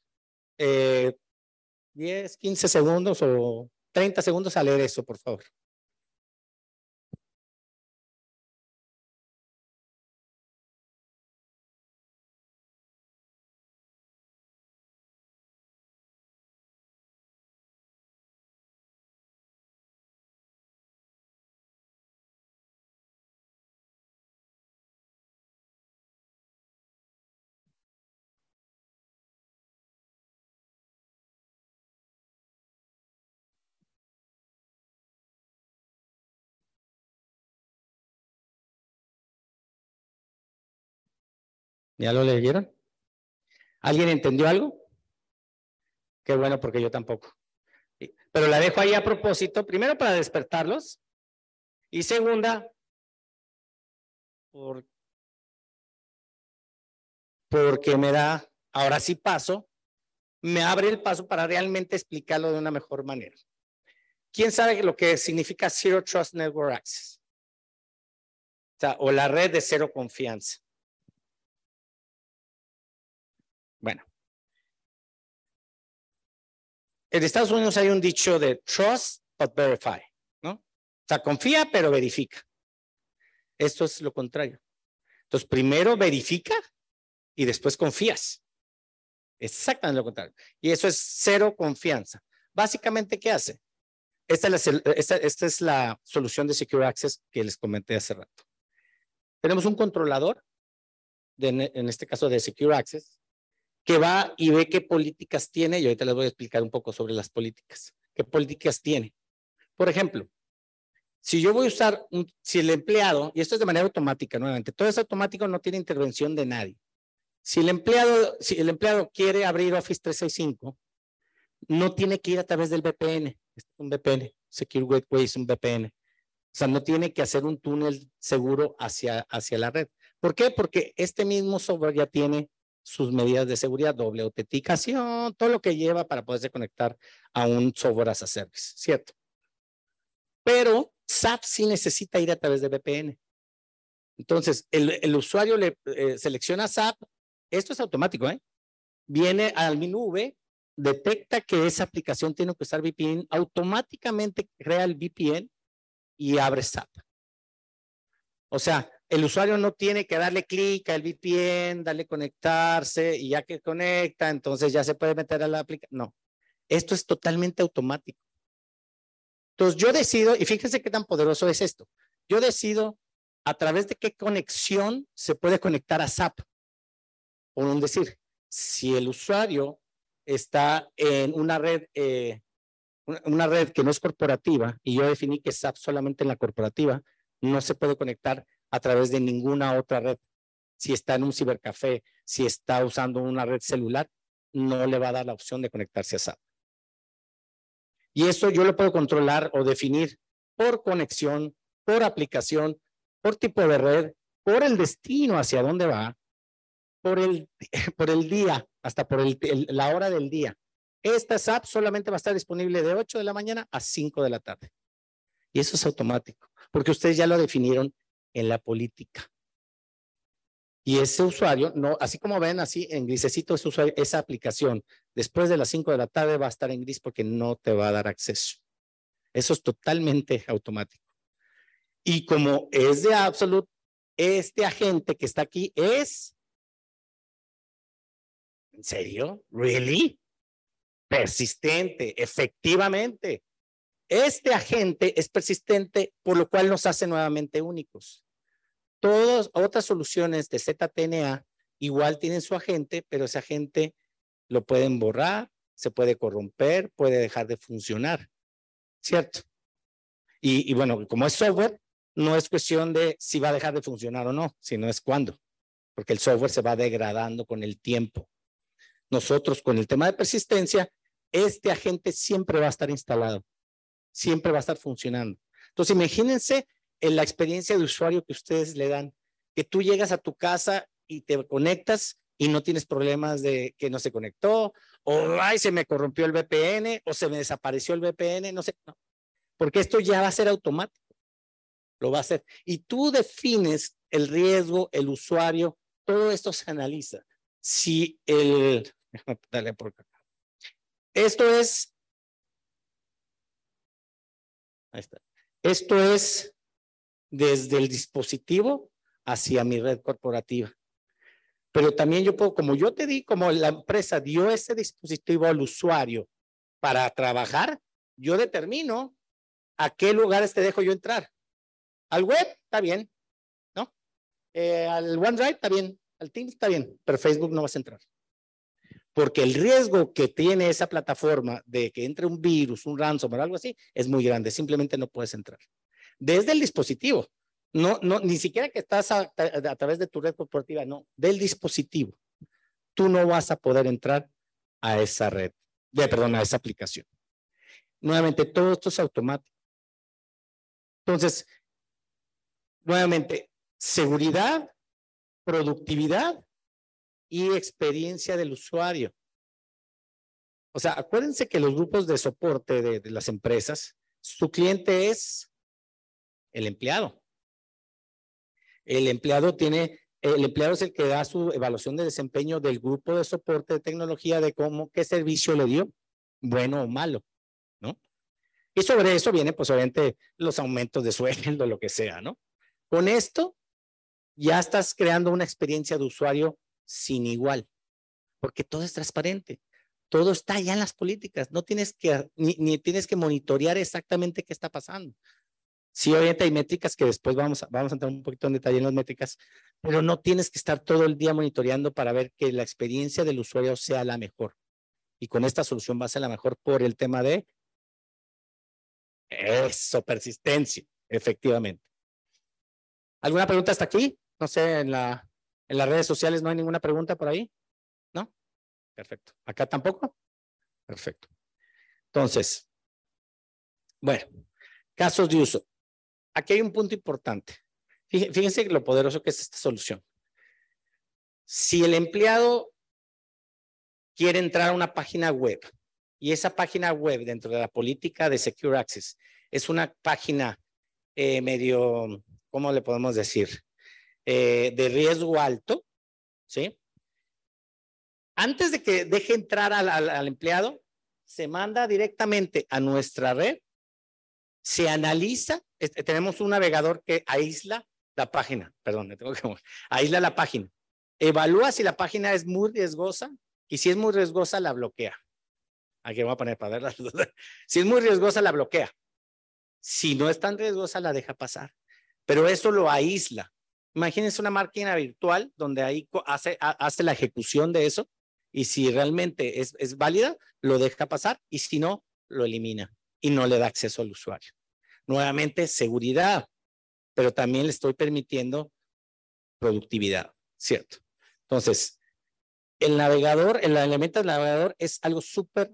10, 15 segundos o 30 segundos a leer eso, por favor. ¿Ya lo leyeron? ¿Alguien entendió algo? Qué bueno, porque yo tampoco. Pero la dejo ahí a propósito, primero para despertarlos y segunda, porque me da, ahora sí paso, me abre el paso para realmente explicarlo de una mejor manera. ¿Quién sabe lo que significa Zero Trust Network Access? O sea, o la red de cero confianza. Bueno. En Estados Unidos hay un dicho de trust but verify, ¿no? O sea, confía pero verifica. Esto es lo contrario. Entonces, primero verifica y después confías. Exactamente lo contrario. Y eso es cero confianza. Básicamente, ¿qué hace? Esta es la solución de Secure Access que les comenté hace rato. Tenemos un controlador, en este caso de Secure Access, que va y ve qué políticas tiene, y ahorita les voy a explicar un poco sobre las políticas. ¿Qué políticas tiene? Por ejemplo, si yo voy a usar, si el empleado, y esto es de manera automática nuevamente, todo es automático, no tiene intervención de nadie. Si el empleado quiere abrir Office 365, no tiene que ir a través del VPN. Es un VPN, Secure Gateway es un VPN. O sea, no tiene que hacer un túnel seguro hacia la red. ¿Por qué? Porque este mismo software ya tiene sus medidas de seguridad, doble autenticación, todo lo que lleva para poderse conectar a un software as a service, ¿cierto? Pero SAP sí necesita ir a través de VPN. Entonces, el usuario le selecciona SAP, esto es automático, ¿eh? Viene al menú V, detecta que esa aplicación tiene que usar VPN, automáticamente crea el VPN y abre SAP. O sea, el usuario no tiene que darle clic al VPN, darle conectarse y ya que conecta, entonces ya se puede meter a la aplicación. No, esto es totalmente automático. Entonces yo decido, y fíjense qué tan poderoso es esto. Yo decido a través de qué conexión se puede conectar a SAP. Por un decir, si el usuario está en una red que no es corporativa y yo definí que SAP solamente en la corporativa, no se puede conectar a través de ninguna otra red. Si está en un cibercafé, si está usando una red celular, no le va a dar la opción de conectarse a SAP. Y eso yo lo puedo controlar o definir por conexión, por aplicación, por tipo de red, por el destino hacia dónde va, por el día, hasta por la hora del día. Esta SAP solamente va a estar disponible de 8 de la mañana a 5 de la tarde. Y eso es automático, porque ustedes ya lo definieron en la política. Y ese usuario, no, así como ven, así en grisecito, esa aplicación, después de las 5 de la tarde va a estar en gris porque no te va a dar acceso. Eso es totalmente automático. Y como es de Absolute, este agente que está aquí es... ¿En serio? ¿Really? Persistente, efectivamente. Este agente es persistente, por lo cual nos hace nuevamente únicos. Todas otras soluciones de ZTNA igual tienen su agente, pero ese agente lo pueden borrar, se puede corromper, puede dejar de funcionar, ¿cierto? Y bueno, como es software, no es cuestión de si va a dejar de funcionar o no, sino es cuándo, porque el software se va degradando con el tiempo. Nosotros con el tema de persistencia, este agente siempre va a estar instalado, siempre va a estar funcionando. Entonces imagínense en la experiencia de usuario que ustedes le dan, que tú llegas a tu casa y te conectas y no tienes problemas de que no se conectó, o ay, se me corrompió el VPN, o se me desapareció el VPN, no sé, no. Porque esto ya va a ser automático, lo va a hacer. Y tú defines el riesgo, el usuario, todo esto se analiza. Si dale por acá. Esto es, ahí está. Esto es desde el dispositivo hacia mi red corporativa. Pero también yo puedo, como yo te di, como la empresa dio ese dispositivo al usuario para trabajar, yo determino a qué lugares te dejo yo entrar. Al web, está bien, ¿no? Al OneDrive, está bien. Al Teams, está bien, pero Facebook no vas a entrar. Porque el riesgo que tiene esa plataforma de que entre un virus, un ransomware o algo así, es muy grande. Simplemente no puedes entrar. Desde el dispositivo. No, ni siquiera que estás a través de tu red corporativa, no, del dispositivo. Tú no vas a poder entrar a esa red, perdón, a esa aplicación. Nuevamente, todo esto es automático. Entonces, nuevamente, seguridad, productividad y experiencia del usuario. O sea, acuérdense que los grupos de soporte de las empresas, su cliente es el empleado. El empleado es el que da su evaluación de desempeño del grupo de soporte de tecnología de qué servicio le dio, bueno o malo, ¿no? Y sobre eso vienen, pues obviamente, los aumentos de sueldo, lo que sea, ¿no? Con esto, ya estás creando una experiencia de usuario sin igual, porque todo es transparente. Todo está ya en las políticas. No tienes que, ni tienes que monitorear exactamente qué está pasando. Sí, obviamente hay métricas que después vamos a entrar un poquito en detalle en las métricas, pero no tienes que estar todo el día monitoreando para ver que la experiencia del usuario sea la mejor. Y con esta solución va a ser la mejor por el tema de eso, persistencia, efectivamente. ¿Alguna pregunta hasta aquí? No sé, en las redes sociales no hay ninguna pregunta por ahí, ¿no? Perfecto. ¿Acá tampoco? Perfecto. Entonces, bueno, casos de uso. Aquí hay un punto importante. Fíjense lo poderoso que es esta solución. Si el empleado quiere entrar a una página web y esa página web dentro de la política de Secure Access es una página medio, ¿cómo le podemos decir? De riesgo alto, ¿sí? Antes de que deje entrar al empleado, se manda directamente a nuestra red, se analiza, tenemos un navegador que aísla la página, perdón, aísla la página, evalúa si la página es muy riesgosa y si es muy riesgosa la bloquea. Aquí voy a poner para verla. Si es muy riesgosa la bloquea. Si no es tan riesgosa la deja pasar, pero eso lo aísla. Imagínense una máquina virtual donde ahí hace la ejecución de eso y si realmente es válida, lo deja pasar y si no, lo elimina y no le da acceso al usuario. Nuevamente, seguridad, pero también le estoy permitiendo productividad, ¿cierto? Entonces, el navegador, el elemento del navegador es algo súper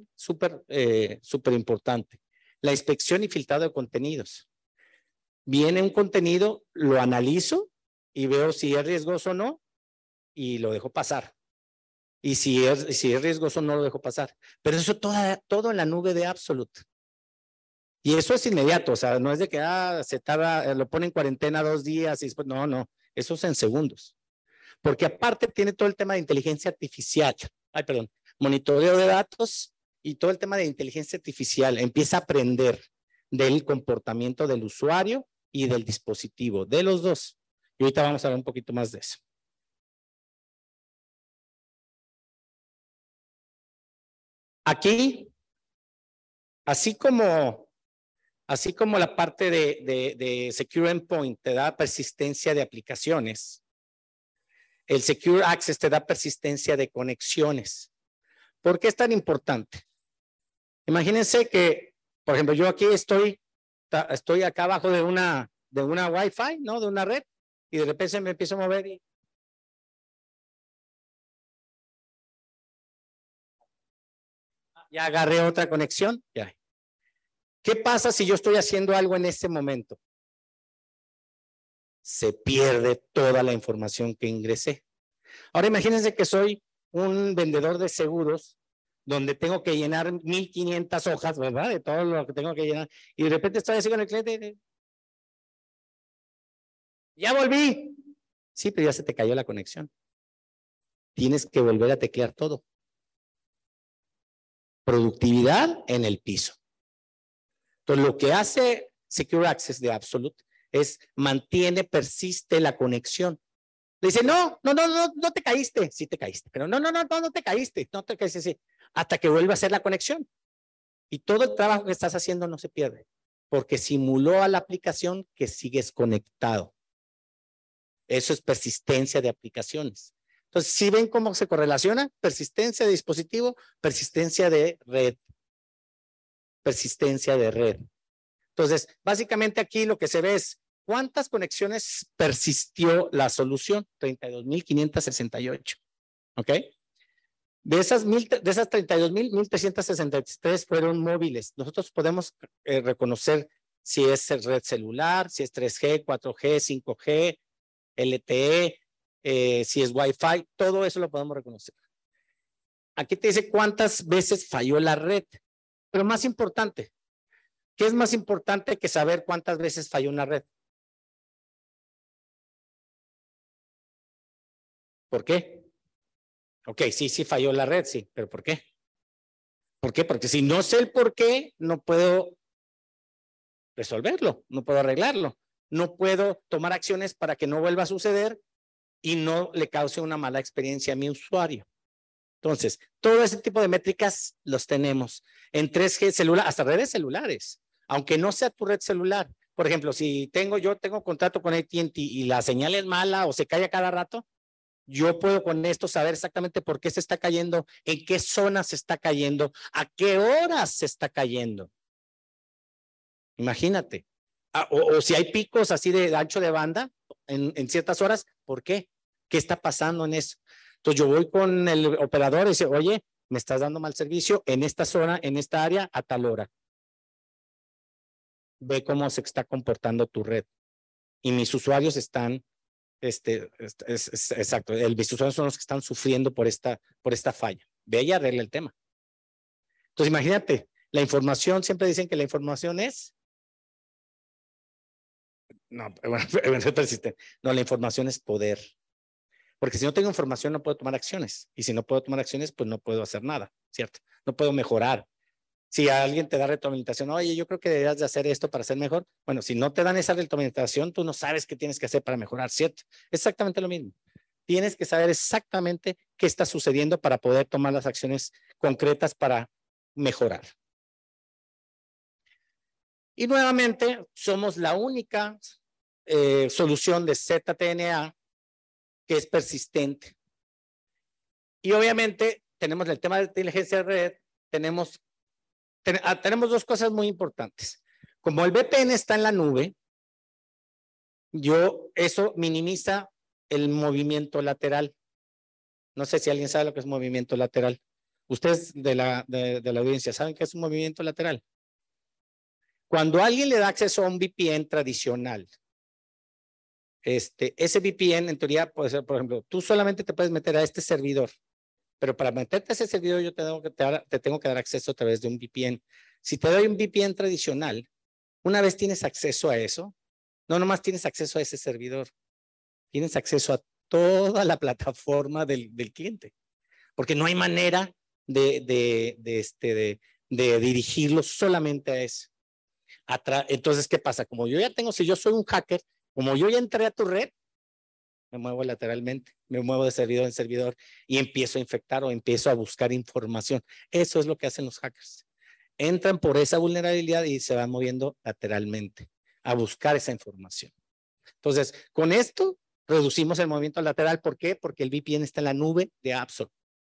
importante. La inspección y filtrado de contenidos. Viene un contenido, lo analizo y veo si es riesgoso o no y lo dejo pasar. Y si es riesgoso, no lo dejo pasar. Pero eso todo en la nube de Absolute. Y eso es inmediato, o sea, no es de que se tarda, lo pone en cuarentena 2 días y después, no, eso es en segundos. Porque aparte tiene todo el tema de inteligencia artificial, monitoreo de datos y todo el tema de inteligencia artificial. Empieza a aprender del comportamiento del usuario y del dispositivo, de los dos. Y ahorita vamos a hablar un poquito más de eso. Aquí, así como la parte de Secure Endpoint te da persistencia de aplicaciones, el Secure Access te da persistencia de conexiones. ¿Por qué es tan importante? Imagínense que, por ejemplo, yo aquí estoy acá abajo de una Wi-Fi, ¿no? De una red, y de repente me empiezo a mover y ya agarré otra conexión. Ya. ¿Qué pasa si yo estoy haciendo algo en este momento? Se pierde toda la información que ingresé. Ahora imagínense que soy un vendedor de seguros donde tengo que llenar 1500 hojas, ¿verdad? De todo lo que tengo que llenar. Y de repente estoy así con el cliente. Ya volví. Sí, pero ya se te cayó la conexión. Tienes que volver a teclear todo. Productividad en el piso. Entonces, lo que hace Secure Access de Absolute es persiste la conexión. Le dice, no te caíste. Sí te caíste, pero no te caíste. No te caíste, sí. Hasta que vuelva a hacer la conexión. Y todo el trabajo que estás haciendo no se pierde, porque simuló a la aplicación que sigues conectado. Eso es persistencia de aplicaciones. Entonces, ¿sí ven cómo se correlaciona? Persistencia de dispositivo, persistencia de red. Persistencia de red. Entonces, básicamente aquí lo que se ve es ¿cuántas conexiones persistió la solución? 32,568. ¿Ok? De esas 32,363 fueron móviles. Nosotros podemos reconocer si es red celular, si es 3G, 4G, 5G, LTE, si es Wi-Fi, todo eso lo podemos reconocer. Aquí te dice cuántas veces falló la red. Pero más importante, ¿qué es más importante que saber cuántas veces falló una red? ¿Por qué? Ok, sí falló la red, sí, pero ¿por qué? ¿Por qué? Porque si no sé el por qué, no puedo resolverlo, no puedo arreglarlo, no puedo tomar acciones para que no vuelva a suceder y no le cause una mala experiencia a mi usuario. Entonces, todo ese tipo de métricas los tenemos en 3G celular, hasta redes celulares, aunque no sea tu red celular. Por ejemplo, si yo tengo contrato con AT&T y la señal es mala o se cae a cada rato, yo puedo con esto saber exactamente por qué se está cayendo, en qué zonas se está cayendo, a qué horas se está cayendo. Imagínate. O si hay picos así de ancho de banda en ciertas horas, ¿por qué? ¿Qué está pasando en eso? Entonces yo voy con el operador y dice, oye, me estás dando mal servicio en esta zona, en esta área, a tal hora. Ve cómo se está comportando tu red. Y mis usuarios están, exacto, mis usuarios son los que están sufriendo por esta falla. Ve y arregla el tema. Entonces imagínate, la información, siempre dicen que la información es... No, no, la información es poder. Porque si no tengo información no puedo tomar acciones. Y si no puedo tomar acciones, pues no puedo hacer nada, ¿cierto? No puedo mejorar. Si alguien te da retroalimentación, oye, yo creo que deberías de hacer esto para ser mejor. Bueno, si no te dan esa retroalimentación, tú no sabes qué tienes que hacer para mejorar, ¿cierto? Exactamente lo mismo. Tienes que saber exactamente qué está sucediendo para poder tomar las acciones concretas para mejorar. Y nuevamente, somos la única solución de ZTNA que es persistente. Y obviamente tenemos el tema de inteligencia de red, tenemos dos cosas muy importantes. Como el VPN está en la nube, eso minimiza el movimiento lateral. No sé si alguien sabe lo que es movimiento lateral. Ustedes de la audiencia, ¿saben qué es un movimiento lateral? Cuando alguien le da acceso a un VPN tradicional, ese VPN en teoría puede ser, por ejemplo, tú solamente te puedes meter a este servidor, pero para meterte a ese servidor yo te tengo que dar acceso a través de un VPN. Si te doy un VPN tradicional, una vez tienes acceso a eso, no nomás tienes acceso a ese servidor, tienes acceso a toda la plataforma del cliente, porque no hay manera de dirigirlo solamente a eso. Entonces, ¿qué pasa? Como yo ya tengo, si yo soy un hacker, como yo ya entré a tu red, me muevo lateralmente, me muevo de servidor en servidor y empiezo a infectar o empiezo a buscar información. Eso es lo que hacen los hackers. Entran por esa vulnerabilidad y se van moviendo lateralmente a buscar esa información. Entonces, con esto reducimos el movimiento lateral. ¿Por qué? Porque el VPN está en la nube de Absol.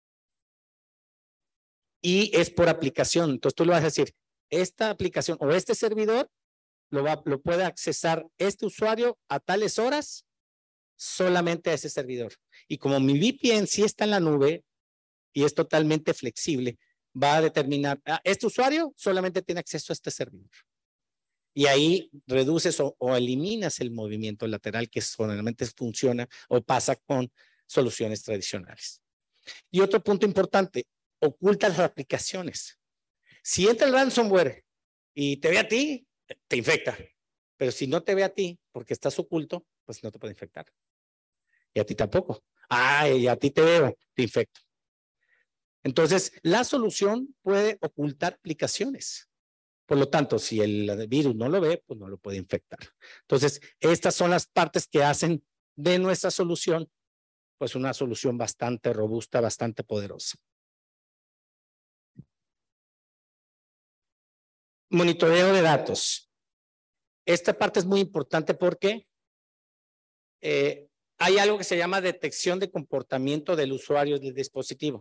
Y es por aplicación. Entonces tú le vas a decir, esta aplicación o este servidor lo puede accesar este usuario a tales horas solamente a ese servidor. Y como mi VPN sí está en la nube y es totalmente flexible, va a determinar, este usuario solamente tiene acceso a este servidor. Y ahí reduces o eliminas el movimiento lateral que solamente funciona o pasa con soluciones tradicionales. Y otro punto importante, oculta las aplicaciones. Si entra el ransomware y te ve a ti, te infecta. Pero si no te ve a ti porque estás oculto, pues no te puede infectar. Y a ti tampoco. Y a ti te veo, te infecto. Entonces, la solución puede ocultar aplicaciones. Por lo tanto, si el virus no lo ve, pues no lo puede infectar. Entonces, estas son las partes que hacen de nuestra solución, pues una solución bastante robusta, bastante poderosa. Monitoreo de datos. Esta parte es muy importante porque hay algo que se llama detección de comportamiento del usuario del dispositivo.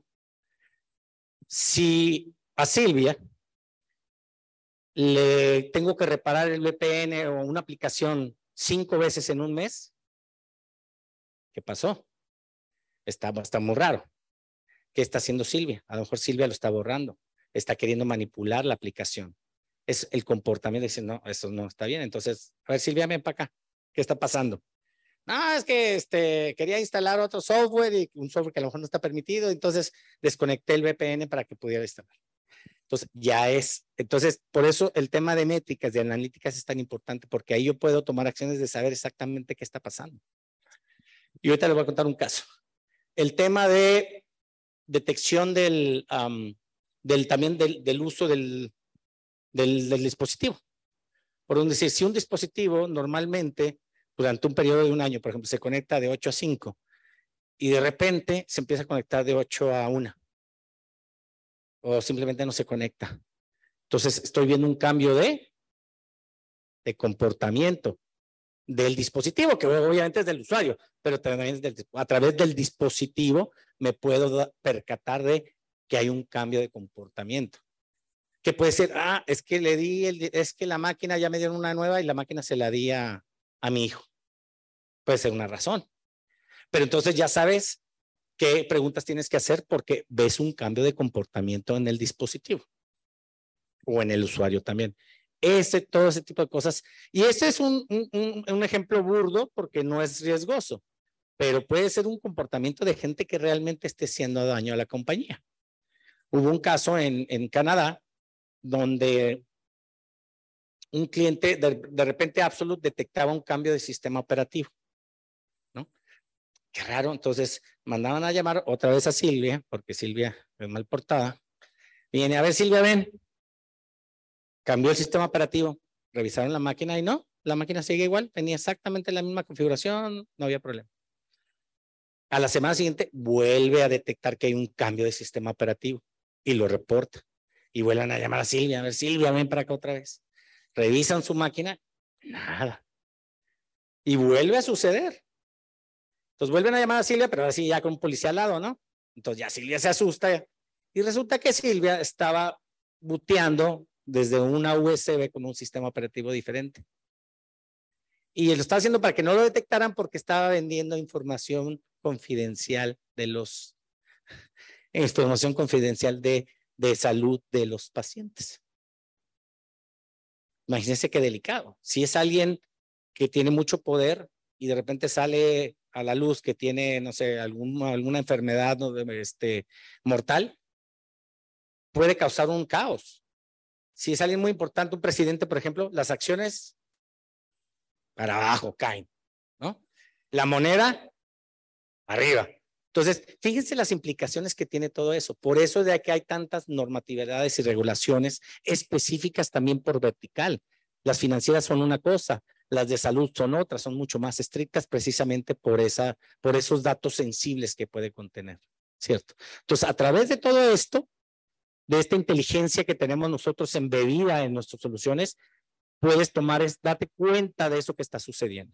Si a Silvia le tengo que reparar el VPN o una aplicación 5 veces en un mes. ¿Qué pasó? Está muy raro. ¿Qué está haciendo Silvia? A lo mejor Silvia lo está borrando. Está queriendo manipular la aplicación. Es el comportamiento. Dice, no, eso no está bien. Entonces, a ver, Silvia, ven para acá. ¿Qué está pasando? No, es que quería instalar otro software y un software que a lo mejor no está permitido. Entonces, desconecté el VPN para que pudiera instalar. Entonces, entonces, por eso el tema de métricas, de analíticas es tan importante, porque ahí yo puedo tomar acciones de saber exactamente qué está pasando. Y ahorita les voy a contar un caso. El tema de detección también del uso del dispositivo. Por donde si un dispositivo normalmente durante un periodo de un año, por ejemplo, se conecta de 8 a 5 y de repente se empieza a conectar de 8 a 1 o simplemente no se conecta. Entonces estoy viendo un cambio de comportamiento del dispositivo, que obviamente es del usuario, pero también a través del dispositivo me puedo percatar de que hay un cambio de comportamiento. Que puede ser, es que es que la máquina ya me dieron una nueva y la máquina se la di a mi hijo. Puede ser una razón. Pero entonces ya sabes qué preguntas tienes que hacer porque ves un cambio de comportamiento en el dispositivo o en el usuario también. Todo ese tipo de cosas. Y ese es un ejemplo burdo porque no es riesgoso, pero puede ser un comportamiento de gente que realmente esté haciendo daño a la compañía. Hubo un caso en Canadá donde un cliente de repente Absolute detectaba un cambio de sistema operativo, ¿no? Qué raro, entonces mandaban a llamar otra vez a Silvia, porque Silvia es mal portada. Viene, a ver Silvia, ven. Cambió el sistema operativo, revisaron la máquina y no, la máquina sigue igual, tenía exactamente la misma configuración, no había problema. A la semana siguiente vuelve a detectar que hay un cambio de sistema operativo y lo reporta. Y vuelven a llamar a Silvia, a ver Silvia, ven para acá otra vez. Revisan su máquina, nada. Y vuelve a suceder. Entonces vuelven a llamar a Silvia, pero así ya con un policía al lado, ¿no? Entonces ya Silvia se asusta y resulta que Silvia estaba booteando desde una USB con un sistema operativo diferente. Y lo estaba haciendo para que no lo detectaran porque estaba vendiendo información confidencial información confidencial de salud de los pacientes. Imagínense qué delicado. Si es alguien que tiene mucho poder y de repente sale a la luz que tiene, no sé, alguna enfermedad mortal, puede causar un caos. Si es alguien muy importante, un presidente, por ejemplo, las acciones para abajo caen, ¿no? La moneda arriba. Entonces, fíjense las implicaciones que tiene todo eso. Por eso de que hay tantas normatividades y regulaciones específicas también por vertical. Las financieras son una cosa, las de salud son otras, son mucho más estrictas precisamente por esos datos sensibles que puede contener, ¿cierto? Entonces, a través de todo esto, de esta inteligencia que tenemos nosotros embebida en nuestras soluciones, puedes date cuenta de eso que está sucediendo.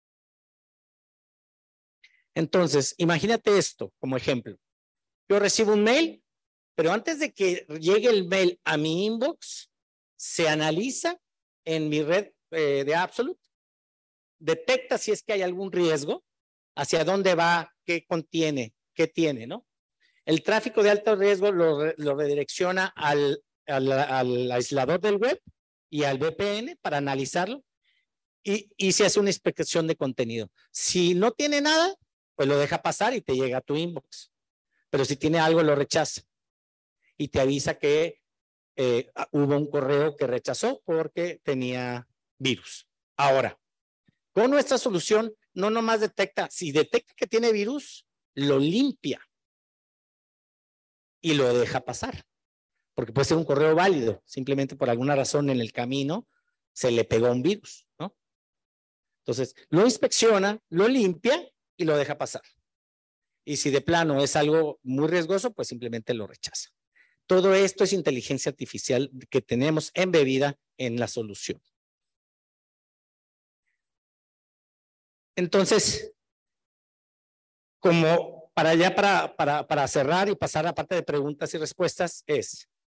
Entonces, imagínate esto como ejemplo. Yo recibo un mail, pero antes de que llegue el mail a mi inbox, se analiza en mi red de Absolute, detecta si es que hay algún riesgo, hacia dónde va, qué contiene, qué tiene, ¿no? El tráfico de alto riesgo lo redirecciona al aislador del web y al VPN para analizarlo y se hace una inspección de contenido. Si no tiene nada, pues lo deja pasar y te llega a tu inbox. Pero si tiene algo, lo rechaza y te avisa que hubo un correo que rechazó porque tenía virus. Ahora, con nuestra solución, no nomás detecta, si detecta que tiene virus, lo limpia y lo deja pasar. Porque puede ser un correo válido, simplemente por alguna razón en el camino se le pegó un virus, ¿no? Entonces, lo inspecciona, lo limpia y lo deja pasar. Y si de plano es algo muy riesgoso, pues simplemente lo rechaza. Todo esto es inteligencia artificial que tenemos embebida en la solución. Entonces, como para cerrar y pasar a la parte de preguntas y respuestas,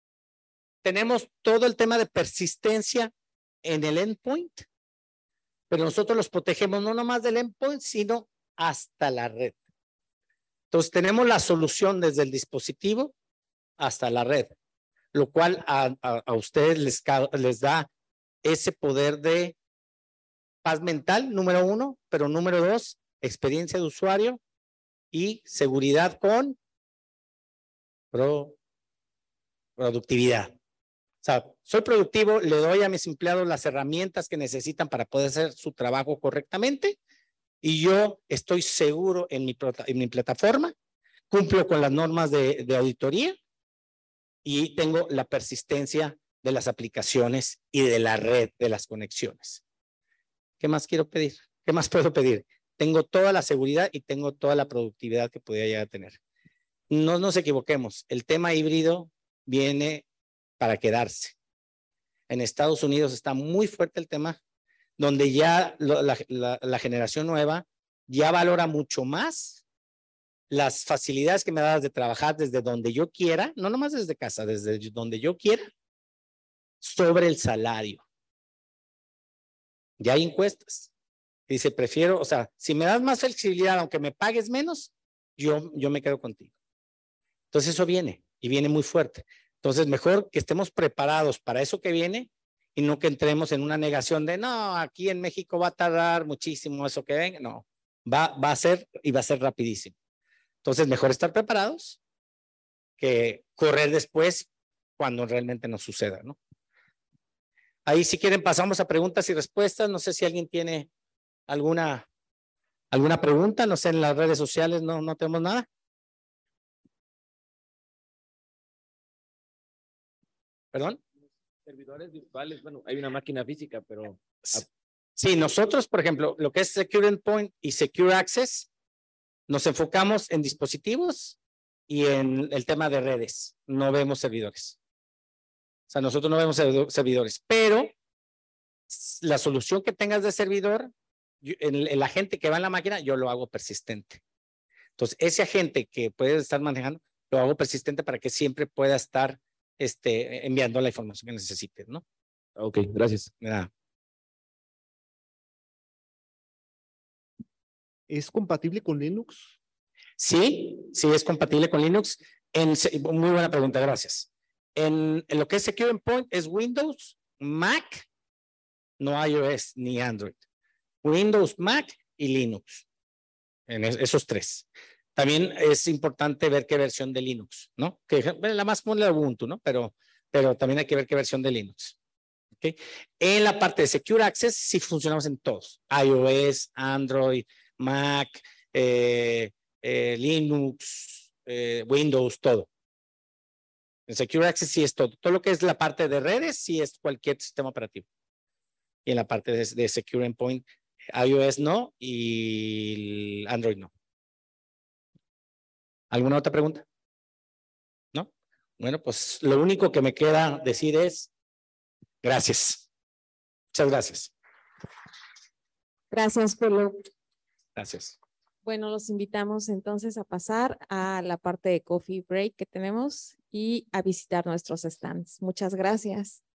tenemos todo el tema de persistencia en el endpoint, pero nosotros los protegemos no nomás del endpoint, sino hasta la red. Entonces tenemos la solución desde el dispositivo hasta la red, lo cual a ustedes les da ese poder de paz mental, número 1, pero número 2, experiencia de usuario y seguridad con productividad. O sea, soy productivo, le doy a mis empleados las herramientas que necesitan para poder hacer su trabajo correctamente y yo estoy seguro en mi plataforma, cumplo con las normas de auditoría y tengo la persistencia de las aplicaciones y de la red de las conexiones. ¿Qué más quiero pedir? ¿Qué más puedo pedir? Tengo toda la seguridad y tengo toda la productividad que podría llegar a tener. No nos equivoquemos, el tema híbrido viene para quedarse. En Estados Unidos está muy fuerte el tema, donde ya la generación nueva ya valora mucho más las facilidades que me das de trabajar desde donde yo quiera, no nomás desde casa, desde donde yo quiera, sobre el salario. Ya hay encuestas. Dice, prefiero, o sea, si me das más flexibilidad, aunque me pagues menos, yo me quedo contigo. Entonces eso viene y viene muy fuerte. Entonces mejor que estemos preparados para eso que viene y no que entremos en una negación de no, aquí en México va a tardar muchísimo eso que venga. No, va a ser y va a ser rapidísimo. Entonces mejor estar preparados que correr después cuando realmente nos suceda, ¿no? Ahí si quieren pasamos a preguntas y respuestas. No sé si alguien tiene alguna pregunta, no sé, en las redes sociales no tenemos nada. ¿Perdón? Servidores virtuales, bueno, hay una máquina física, pero... Sí, nosotros, por ejemplo, lo que es Secure Endpoint y Secure Access, nos enfocamos en dispositivos y en el tema de redes. No vemos servidores. O sea, nosotros no vemos servidores, pero la solución que tengas de servidor, el agente que va en la máquina, yo lo hago persistente. Entonces, ese agente que puede estar manejando, lo hago persistente para que siempre pueda estar enviando la información que necesites, ¿no? Ok, gracias. ¿Es compatible con Linux? Sí, es compatible con Linux. Muy buena pregunta, gracias. En lo que es Secure Endpoint es Windows, Mac, no iOS ni Android. Windows, Mac y Linux. En esos tres. También es importante ver qué versión de Linux, ¿no? Que la más común es Ubuntu, ¿no? Pero también hay que ver qué versión de Linux. ¿Okay? En la parte de Secure Access sí funcionamos en todos. iOS, Android, Mac, Linux, Windows, todo. En Secure Access sí es todo. Todo lo que es la parte de redes sí es cualquier sistema operativo. Y en la parte de Secure Endpoint, iOS no y Android no. ¿Alguna otra pregunta? ¿No? Bueno, pues lo único que me queda decir es gracias. Muchas gracias. Gracias, Polo. Gracias. Bueno, los invitamos entonces a pasar a la parte de coffee break que tenemos y a visitar nuestros stands. Muchas gracias.